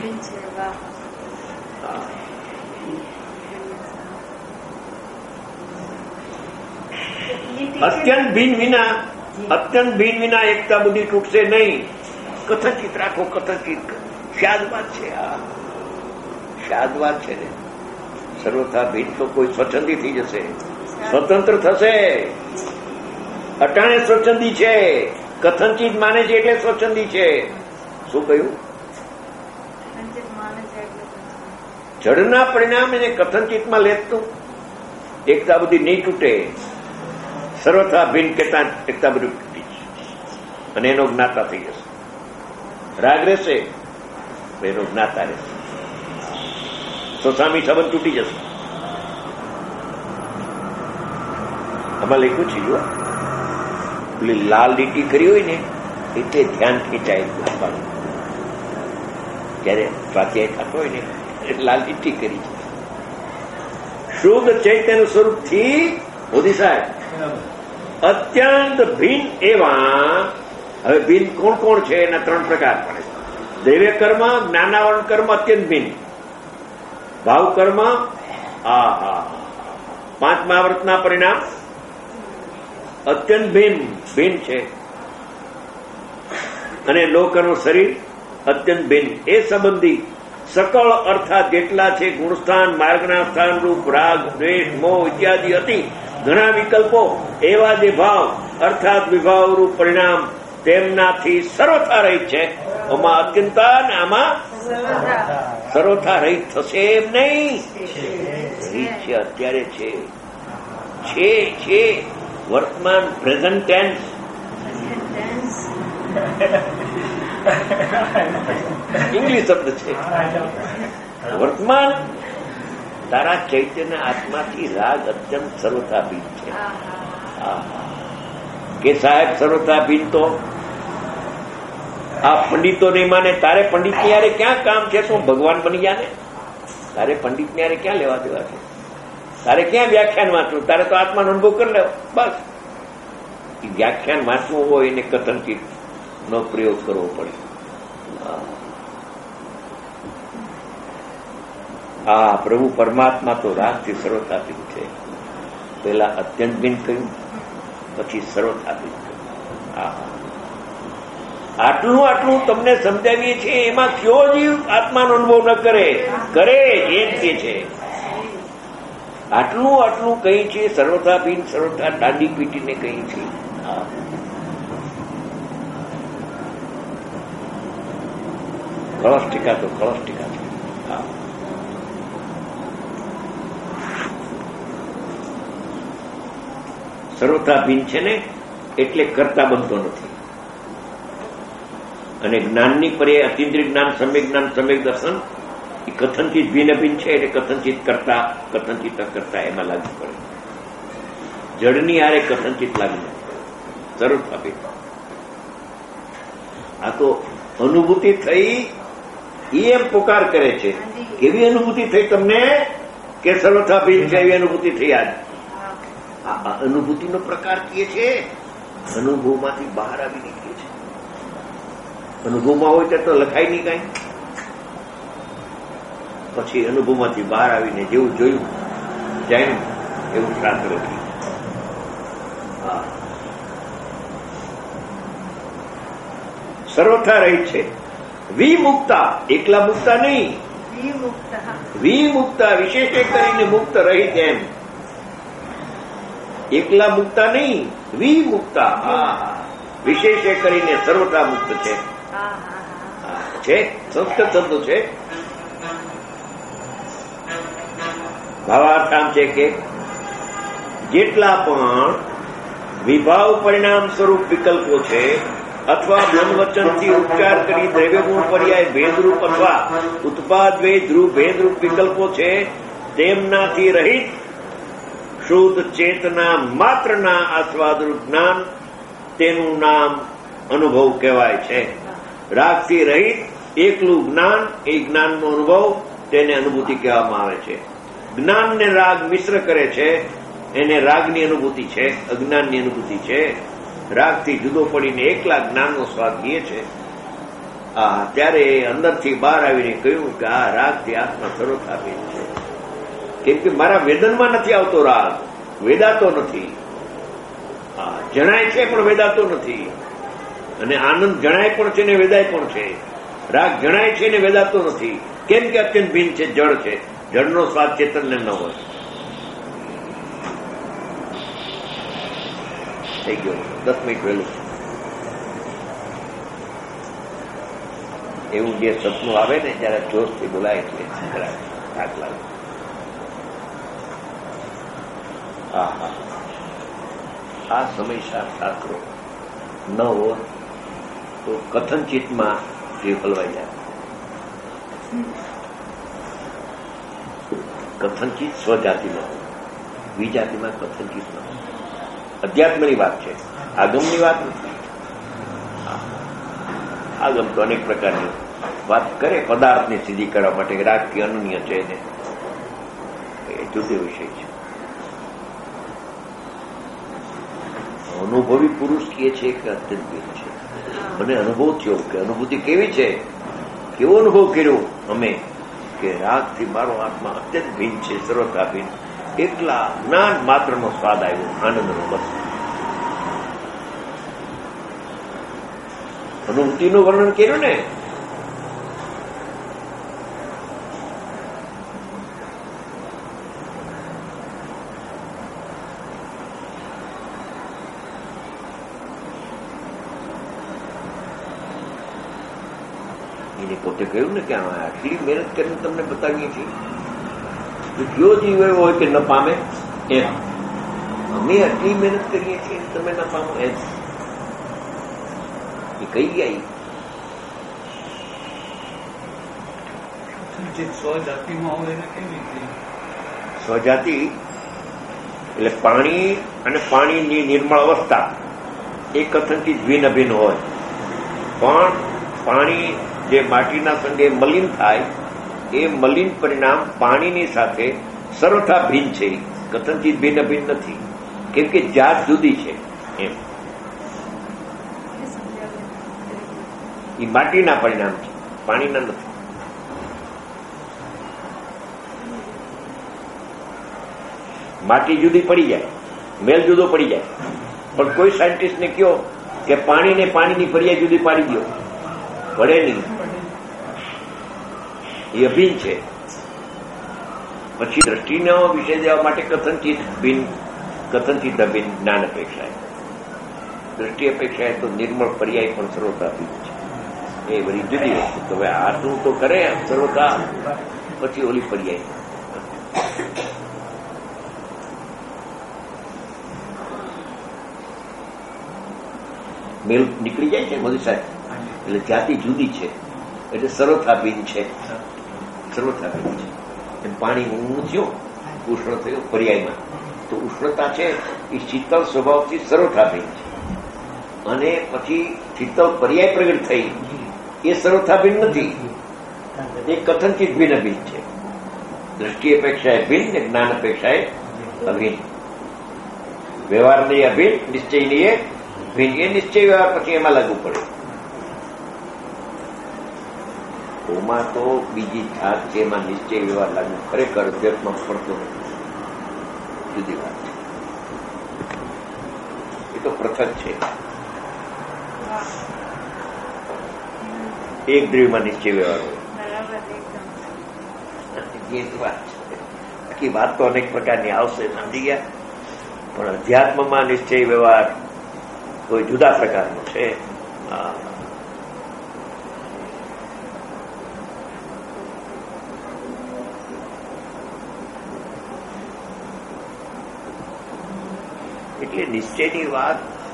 અત્યંત ભિન્ન વિના અત્યંત ભિન્ન વિના એકતા બુદ્ધિ તૂટશે નહીં. કથનચિત રાખો. કથનચિત શાદ વાત છે. આ શાદ વાત છે ને. સર્વથા ભિન્ન તો કોઈ સ્વચ્છંદી થઈ જશે, સ્વતંત્ર થશે. અટાણે સ્વચ્છંદી છે. કથનચિત માને છે એટલે સ્વચ્છંદી છે. શું કહ્યું? જળના પરિણામ એને કથનચિતમાં લેતું એકતા બધી નહીં તૂટે. સર્વથા ભિન્ન કેતા એકતા બધું તૂટી અને એનો જ્ઞાતા થઈ જશે. રાગ રહેશે, એનો જ્ઞાતા રહેશે. તો સ્વામી સંબંધ તૂટી જશે. આમાં લખ્યું છે જો પેલી લાલ લીટી કરી હોય ને એટલે ધ્યાન ખેંચાય આપવાનું. જયારે સ્વાધ્યાય થતો હોય ને એટલે લાલ લીટી કરી છે. શુદ્ધ ચૈતન્ય સ્વરૂપથી મોદી સાહેબ અત્યંત ભિન્ન એવા. હવે ભિન્ન કોણ કોણ છે? એના ત્રણ પ્રકાર પડે. દૈવ્ય કર્મ, જ્ઞાનાવરણ કર્મ અત્યંત ભિન્ન. ભાવ કર્મ, આ હા પાંચમા વ્રતના પરિણામ અત્યંત ભિન્ન ભિન્ન છે. અને લોકનું શરીર અત્યંત ભિન્ન. એ સંબંધી સકળ અર્થાત જેટલા છે ગુણસ્થાન, માર્ગના સ્થાન રૂપ રાગ, દ્વેષ, મોહ ઇત્યાદિ હતી ઘણા વિકલ્પો, એવા જે ભાવ અર્થાત વિભાવ રૂપ પરિણામ તેમનાથી સર્વથા રહિત છે. આમાં અત્યંતા ને આમાં સર્વથા રહિત થશે એમ નહીં. રહિત છે, અત્યારે છે છે છે વર્તમાન પ્રેઝન્ટ ટેન્સ. ઇંગ્લિશ શબ્દ છે. વર્તમાન તારા ચૈતન્ય આત્માથી રાગ અત્યંત સર્વથા ભિન્ન છે. કે સાહેબ સર્વથા ભિન્ન તો આ પંડિતો નહીં માને. તારે પંડિત ની યારે ક્યાં કામ છે? શું ભગવાન બની ગયા ને? તારે પંડિત ની યારે ક્યાં લેવા દેવા છે? તારે ક્યાં વ્યાખ્યાન વાંચવું? તારે તો આત્માનો અનુભવ કરી લેવો બસ. વ્યાખ્યાન વાંચવું હોય એને કથનચિત નો પ્રયોગ કરવો પડે. આ પ્રભુ પરમાત્મા તો રાગથી સર્વથાભિન્ન છે. પેલા અત્યંત ભિન્ન કહ્યું, પછી સર્વથાભિન્ન કહ્યું. હા, આટલું આટલું તમને સમજાવીએ છીએ, એમાં કયો જીવ આત્માનો અનુભવ ન કરે? કરે એમ કે છે. આટલું આટલું કહી છે, સર્વથા ભિન્ન, સર્વથા દાંડી પીટીને કહી છે. હા, કળશ ટીકા તો કળશ ટીકા છે. હા, સર્વથા ભિન્ન છે ને એટલે કરતા બનતો નથી. અને જ્ઞાનની પરે અતિન્દ્રિય જ્ઞાન, સમ્યક જ્ઞાન, સમ્યક દર્શન એ કથનથી ભિન્ન ભિન્ન છે એટલે કથનચિત કરતા, કથનચિત કરતા એમાં લાગુ પડે. જડની હારે કથનચિત લાગુ પડે. સર્વથા ભિન્ન. આ તો અનુભૂતિ થઈ એ એમ પોકાર કરે છે. કેવી અનુભૂતિ થઈ તમને કે સર્વથા ભિન્ન છે એવી અનુભૂતિ થઈ? આજ આ અનુભૂતિનો પ્રકાર કીએ છે, અનુભવમાંથી બહાર આવી નીકળે છે. અનુભવમાં હોય તો લખાય નહીં કઈ, પછી અનુભવમાંથી બહાર આવીને જેવું જોયું જાય એવું શાસ્ત્ર લખ્યું. હા, સર્વથા રહી છે. વિમુક્તા, એકલા મુક્તા નહીં, વિમુક્તા વિશેષે કરીને મુક્ત રહી. તેમ એકલા મુક્તા નહીં, વિમુક્તા. હા, વિશેષે કરીને સર્વથા મુક્ત છે. છે સંસ્કૃત શબ્દો છે. ભાવાર્થ આમ છે કે જેટલા પણ વિભાવ પરિણામ સ્વરૂપ વિકલ્પો છે અથવા મન વચનથી ઉપચાર કરી દ્રવ્યગુણ પર્યાય ભેદરૂપ અથવા ઉત્પાદ ભેદ ધ્રુવ ભેદરૂપ વિકલ્પો છે, તેમનાથી રહિત શુદ્ધ ચેતના માત્રના આસ્વાદરૂપ જ્ઞાન, તેનું નામ અનુભવ કહેવાય છે. રાગથી રહિત એકલું જ્ઞાન, એ જ્ઞાનનો અનુભવ, તેને અનુભૂતિ કહેવામાં આવે છે. જ્ઞાનને રાગ મિશ્ર કરે છે, એને રાગની અનુભૂતિ છે, અજ્ઞાનની અનુભૂતિ છે. રાગથી જુદો પડીને એકલા જ્ઞાનનો સ્વાદ લે છે. આ ત્યારે અંદરથી બહાર આવીને કહ્યું કે આ રાગથી આત્મા સર્વથા ભિન્ન છે. કેમ કે મારા વેદનમાં નથી આવતો રાગ, વેદાતો નથી. જણાય છે પણ વેદાતો નથી. અને આનંદ જણાય પણ છે ને વેદાય પણ છે. રાગ જણાય છે ને વેદાતો નથી. કેમ કે અત્યંત ભિન્ન છે, જળ છે. જળનો સ્વાદ ચેતનને ન હોય. થઈ ગયો દસ મિનિટ વહેલું. એવું જે સપનું આવે ને જયારે જોશથી બોલાય એટલે થાક લાગે. હા હા, આ સમય શાસ્ત્રો ન હોય તો કથનચિતમાં જે હલવાઈ જાય. કથનચિત સ્વજાતિમાં હોય, વિજાતિમાં કથનચિત ન હોય. અધ્યાત્મની વાત છે, આગમની વાત નથી. આગમ તો અનેક પ્રકારની વાત કરે પદાર્થની સિદ્ધિ કરવા માટે, રાગ અનન્ય છે ને એ જુદો વિષય છે. અનુભવી પુરુષ કહે છે કે અત્યંત ભિન્ન છે. મને અનુભવ થયો કે અનુભૂતિ કેવી છે, કેવો અનુભવ કર્યો અમે કે રાગથી મારો આત્મા અત્યંત ભિન્ન છે, સર્વથા ભિન્ન. એકલા જ્ઞાન માત્રનો સ્વાદ આવ્યો, આનંદનો. બસ અનુભૂતિનું વર્ણન કર્યું ને. એને પોતે કહ્યું ને કે આટલી મહેનત કરીને તમને બતાવીએ છીએ. કયો જીવ એવો હોય કે ન પામે? એમ અમે આટલી મહેનત કરીએ છીએ તમે ન પામો એમ એ કઈ ગયા. સ્વજાતિ એટલે પાણી અને પાણીની નિર્મળ અવસ્થા એ કથનથી ભિન્ન ભિન્ન હોય. પણ પાણી જે માટીના સંગે મલિન થાય એ મલિન પરિણામ પાણીની સાથે સર્વથા ભિન્ન છે. કથનથી ભિન્ન ભિન્ન નથી, કેમ કે જાત જુદી છે. એમ એ માટીના પરિણામ છે, પાણીના નથી. માટી જુદી પડી જાય, મેલ જુદો પડી જાય, પણ કોઈ સાયન્ટિસ્ટને કહો કે પાણીને પાણીની ફરિયાદ જુદી પાડી દો, પડે નહીં. એ અભિન્ન છે. પછી દ્રષ્ટિનો વિષય દેવા માટે કથનચિત ભિન્ન, કથનચિત અભિન્ન જ્ઞાન અપેક્ષાએ. દ્રષ્ટિ અપેક્ષાએ તો નિર્મળ પર્યાય પણ સર્વતા અભિન્ન છે. એ બધી જુદી વસ્તુ. તો હવે આટલું તો કરે સર્વતા, પછી ઓલી પર્યાય મેલ નીકળી જાય છે મોદી સાહેબ, એટલે જાતિ જુદી છે, એટલે સર્વથા ભિન્ન છે. સર્વથા ભિન્ન છે. એમ પાણી ઊંઘું થયું, ઉષ્ણ થયું પર્યાયમાં, તો ઉષ્ણતા છે એ શીતળ સ્વભાવથી સર્વથા ભિન્ન છે. અને પછી શીતળ પર્યાય પ્રગટ થઈ એ સર્વથા ભિન્ન નથી, એ કથનચિત ભિન્ન અભિન્ન છે. દ્રષ્ટિ અપેક્ષાએ ભિન્ન, જ્ઞાન અપેક્ષાએ અભિન્ન. વ્યવહારની અભિન્ન, નિશ્ચયની એ ભિન્ન. એ નિશ્ચય વ્યવહાર પછી એમાં લાગુ પડે. ઓમાં તો બીજી જાત છે, એમાં નિશ્ચય વ્યવહાર લાગુ ખરેખર અભ્યાસમાં પડતો નથી. જુદી વાત છે, એ તો પૃથક છે. એક દ્રવ્યમાં નિશ્ચય વ્યવહાર હોય. આખી વાત તો અનેક પ્રકારની આવશે, સમજી ગયા. પણ અધ્યાત્મમાં નિશ્ચય વ્યવહાર કોઈ જુદા પ્રકારનો છે. એટલે નિશ્ચયની વાત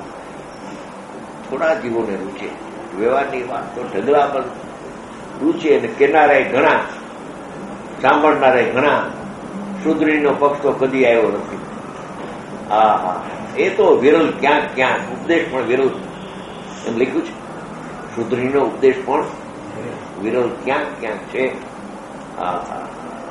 થોડા જીવોને રૂચે, વ્યવહારની વાત તો ઢગલા પર રૂચે, અને કેનારાય ઘણા, સાંભળનારાય ઘણા. શુદ્રીનો પક્ષ તો કદી આવ્યો નથી. હા હા, એ તો વિરલ ક્યાંક ક્યાંક, ઉપદેશ પણ વિરલ એમ લખ્યું છે. શુદ્રીનો ઉપદેશ પણ વિરલ ક્યાંક ક્યાંક છે. હા હા,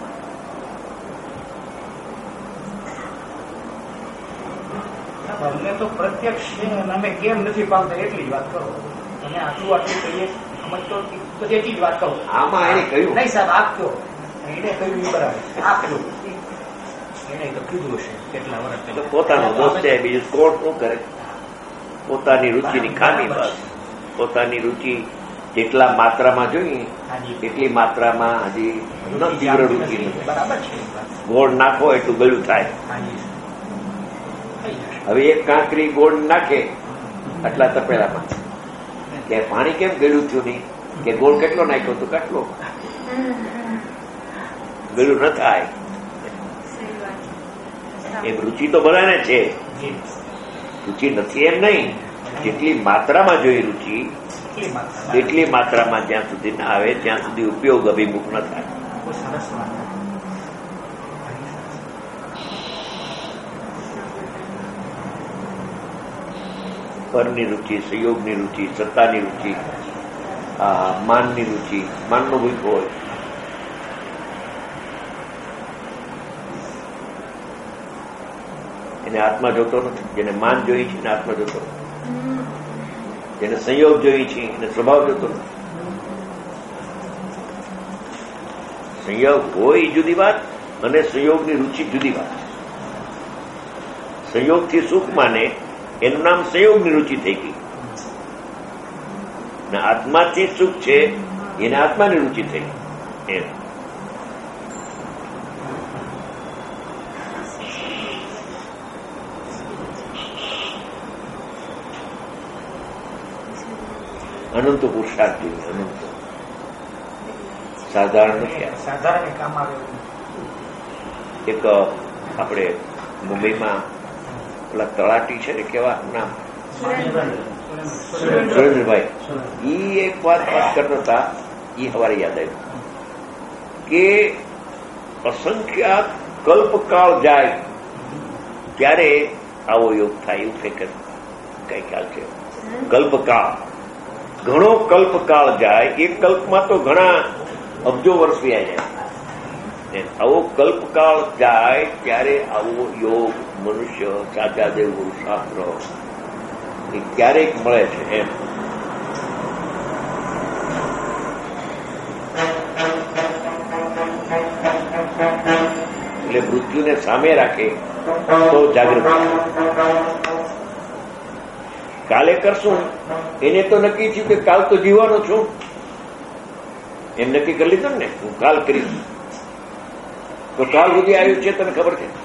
અમને તો પ્રત્યક્ષ છે અને અમે કેમ નથી પામતા એટલી જ વાત કરો. તમે આટલું આટલું કહીએ સમજતો તો એટલી જ વાત કરો. આમાં એને કહ્યું નહીં સાહેબ, આપજો. એને કહ્યું એ બરાબર આપજો. એને તો કીધું હશે કેટલા વર્ષ. પોતાનો દોષ છે, બીજું કોણ શું કરે? પોતાની રુચિની ખામી. બસ પોતાની રુચિ જેટલા માત્રામાં જોઈએ એટલી માત્રામાં હજી તીવ્ર રુચિ નથી. બરાબર છે. ગોળ નાખો એટલું ગળ્યું થાય. હવે એક કાંકરી ગોળ નાખે આટલા તપેલામાં, કે પાણી કેમ ગળ્યું થયું નહીં, કે ગોળ કેટલો નાખ્યો તો કેટલો ગળ્યું ન થાય. એમ રુચિ તો બધાને છે, રુચિ નથી એમ નહીં. જેટલી માત્રામાં જોઈએ રુચિ એટલી માત્રામાં જ્યાં સુધી ના આવે ત્યાં સુધી ઉપયોગ અભિમુખ ન થાય. પરની રુચિ, સંયોગની રુચિ, સત્તાની રુચિ, માનની રુચિ, માનનો ભૂખ હોય. એને આત્મા જોતો નથી. જેને માન જોઈ છે એને આત્મા જોતો નથી. જેને સંયોગ જોઈ છે એને સ્વભાવ જોતો નથી. સંયોગ હોય જુદી વાત, અને સંયોગની રુચિ જુદી વાત. સંયોગથી સુખ માને એનું નામ સંયોગની રુચિ થઈ ગઈ, ને આત્માથી સુખ છે એને આત્માની રુચિ થઈ એમ. અનંત પુરુષાર્થ જોઈએ, અનંત. સાધારણ નથી. સાધારણ કામ આવે. એક આપણે મુંબઈમાં પેલા તળાટી છે ને, કેવા નામ, સુરેન્દ્રભાઈ, ઈ એક વાત વાત કરતા હતા. ઈ સવારે યાદ આવ્યું કે અસંખ્યાત કલ્પકાળ જાય ત્યારે આવો યોગ થાય. એવું કઈ કઈ ખ્યાલ છે? કલ્પકાળ, ઘણો કલ્પકાળ જાય. એક કલ્પમાં તો ઘણા અબજો વર્ષ વ્યાય જાય. આવો કલ્પકાળ જાય ત્યારે આવો યોગ મનુષ્ય સાચા દેવું શાસ્ત્ર એ ક્યારેક મળે છે એમ. એટલે મૃત્યુને સામે રાખે તો જાગૃત થાય. કાલે કરશું એને તો નક્કી થયું કે કાલ તો જીવવાનો છું, એમ નક્કી કરી લીધું ને હું કાલ કરીશ, તો કાલ સુધી આવ્યું છે તને ખબર છે.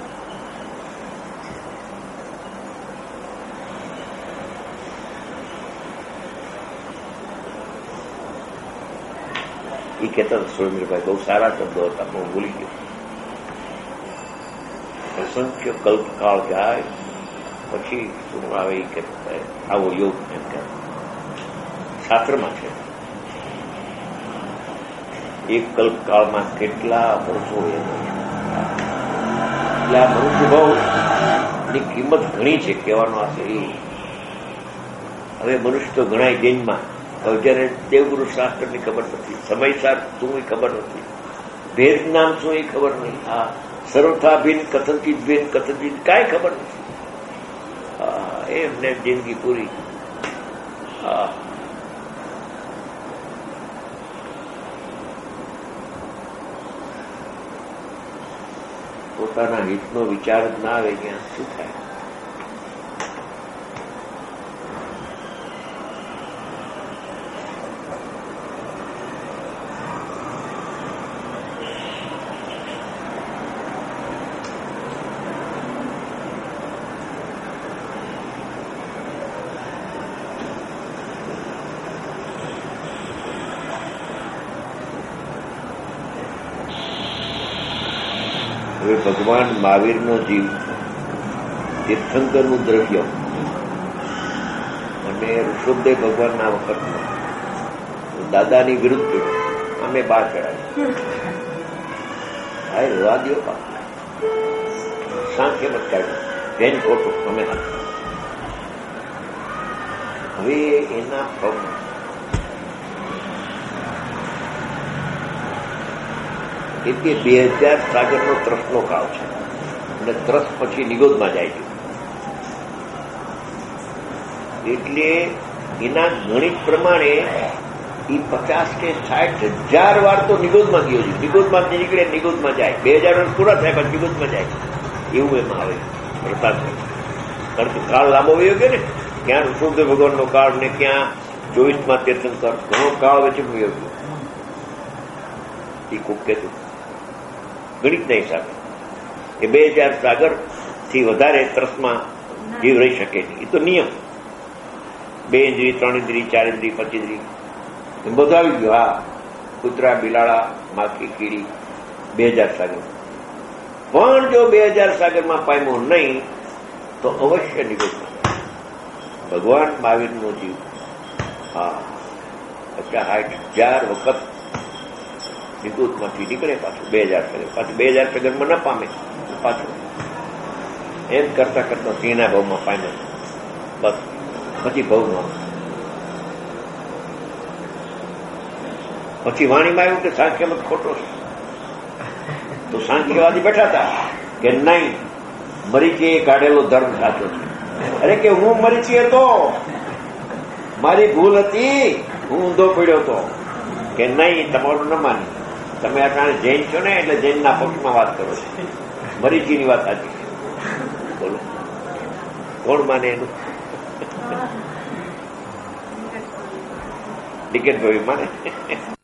એ કહેતા સુરેન્દ્રભાઈ બહુ સારા શબ્દો હતા, હું ભૂલી ગયો. અસંખ્ય કલ્પકાળ જાય પછી શું આવે એ કહેતા આવો યોગ એમ કે શાસ્ત્રમાં છે. એક કલ્પકાળમાં કેટલા વર્ષો એટલે આ મનુષ્ય ભાવની કિંમત ઘણી છે, કહેવાનો આ છે. હવે મનુષ્ય તો ઘણા જૈનમાં જયારે દેવગુરુ શાસ્ત્રની ખબર નથી, સમયસાર શું એ ખબર નથી, ભેદ નામ શું એ ખબર નહીં, આ સર્વથા ભિન્ન કથનથી ભિન્ન કથનથી કાંઈ ખબર નથી. એમને જિંદગી પૂરી. પોતાના હિતનો વિચાર જ ના આવે ત્યાં શું થાય. હવે ભગવાન મહાવીરનો જીવ તીર્થંકરનું દ્રવ્ય અને ઋષભદેવ ભગવાનના વખતમાં દાદાની વિરુદ્ધ અમે બહાર ચડાવી. હા રેવા દો પા સાંખ્ય મત કાઢ્યું બેન ખોટું અમે હવે એના પગ એટલે બે હજાર સાગરનો ત્રસનો કાળ છે અને ત્રસ પછી નિગોદમાં જાય છે. એટલે એના ગણિત પ્રમાણે એ પચાસ કે સાઠ હજાર વાર તો નિગોદમાં ગયો છે. નિગોદમાંથી નીકળે નિગોદમાં જાય, બે હજાર વર્ષ પૂરા થાય પછી નિગોદમાં જાય એવું એમાં આવે પ્રતાપ. કારણ કે કાળ લાંબો વયો ગયો ને, ક્યાં ઋષભદેવ ભગવાનનો કાળ ને ક્યાં ચોવીસમાં તીર્થંકર, ઘણો કાળ વચ્ચે વયો ગયો. એ ખૂબ કહેતું ગણિતના હિસાબે કે બે હજાર સાગર થી વધારે ત્રસમાં જીવ રહી શકે નહીં. એ તો નિયમ. બે ઇન્દ્રી, ત્રણ ઇન્દ્રી, ચાર ઇન્દ્રી, પાંચ ઇન્દ્રી એમ બધું આવી ગયું. હા, કૂતરા, બિલાડા, માખી, કીડી બે હજાર સાગર. પણ જો બે હજાર સાગરમાં પામ્યો નહીં તો અવશ્ય નિગોદમાં જાય. ભગવાન મહાવીરનો જીવ હા પચાસ સાઠ હજાર વખત નિગોદમાંથી નીકળે પાછું બે હજાર સગર, પાછું બે હજાર સગરમાં ન પામે પાછું એમ કરતા કરતા સિંહના ભાવમાં પામ્યો. બસ પછી ભાવનો પછી વાણીમાં આવ્યું કે સાંખ્યમત ખોટો છે. તો સાંખ્યવાદી બેઠા હતા કે નહીં, મરીચીએ કાઢેલો ધર્મ સાચો છે. અરે કે હું મરીચી હતો, મારી ભૂલ હતી, હું ઊંધો પડ્યો હતો. કે નહીં, તમારું ન માની, તમે આ જૈન છો ને એટલે જૈનના પક્ષમાં વાત કરો છો. મરીચીની વાત સાચી છે. બોલો કોણ માને એનું? ટિકિટ ભાઈ માને.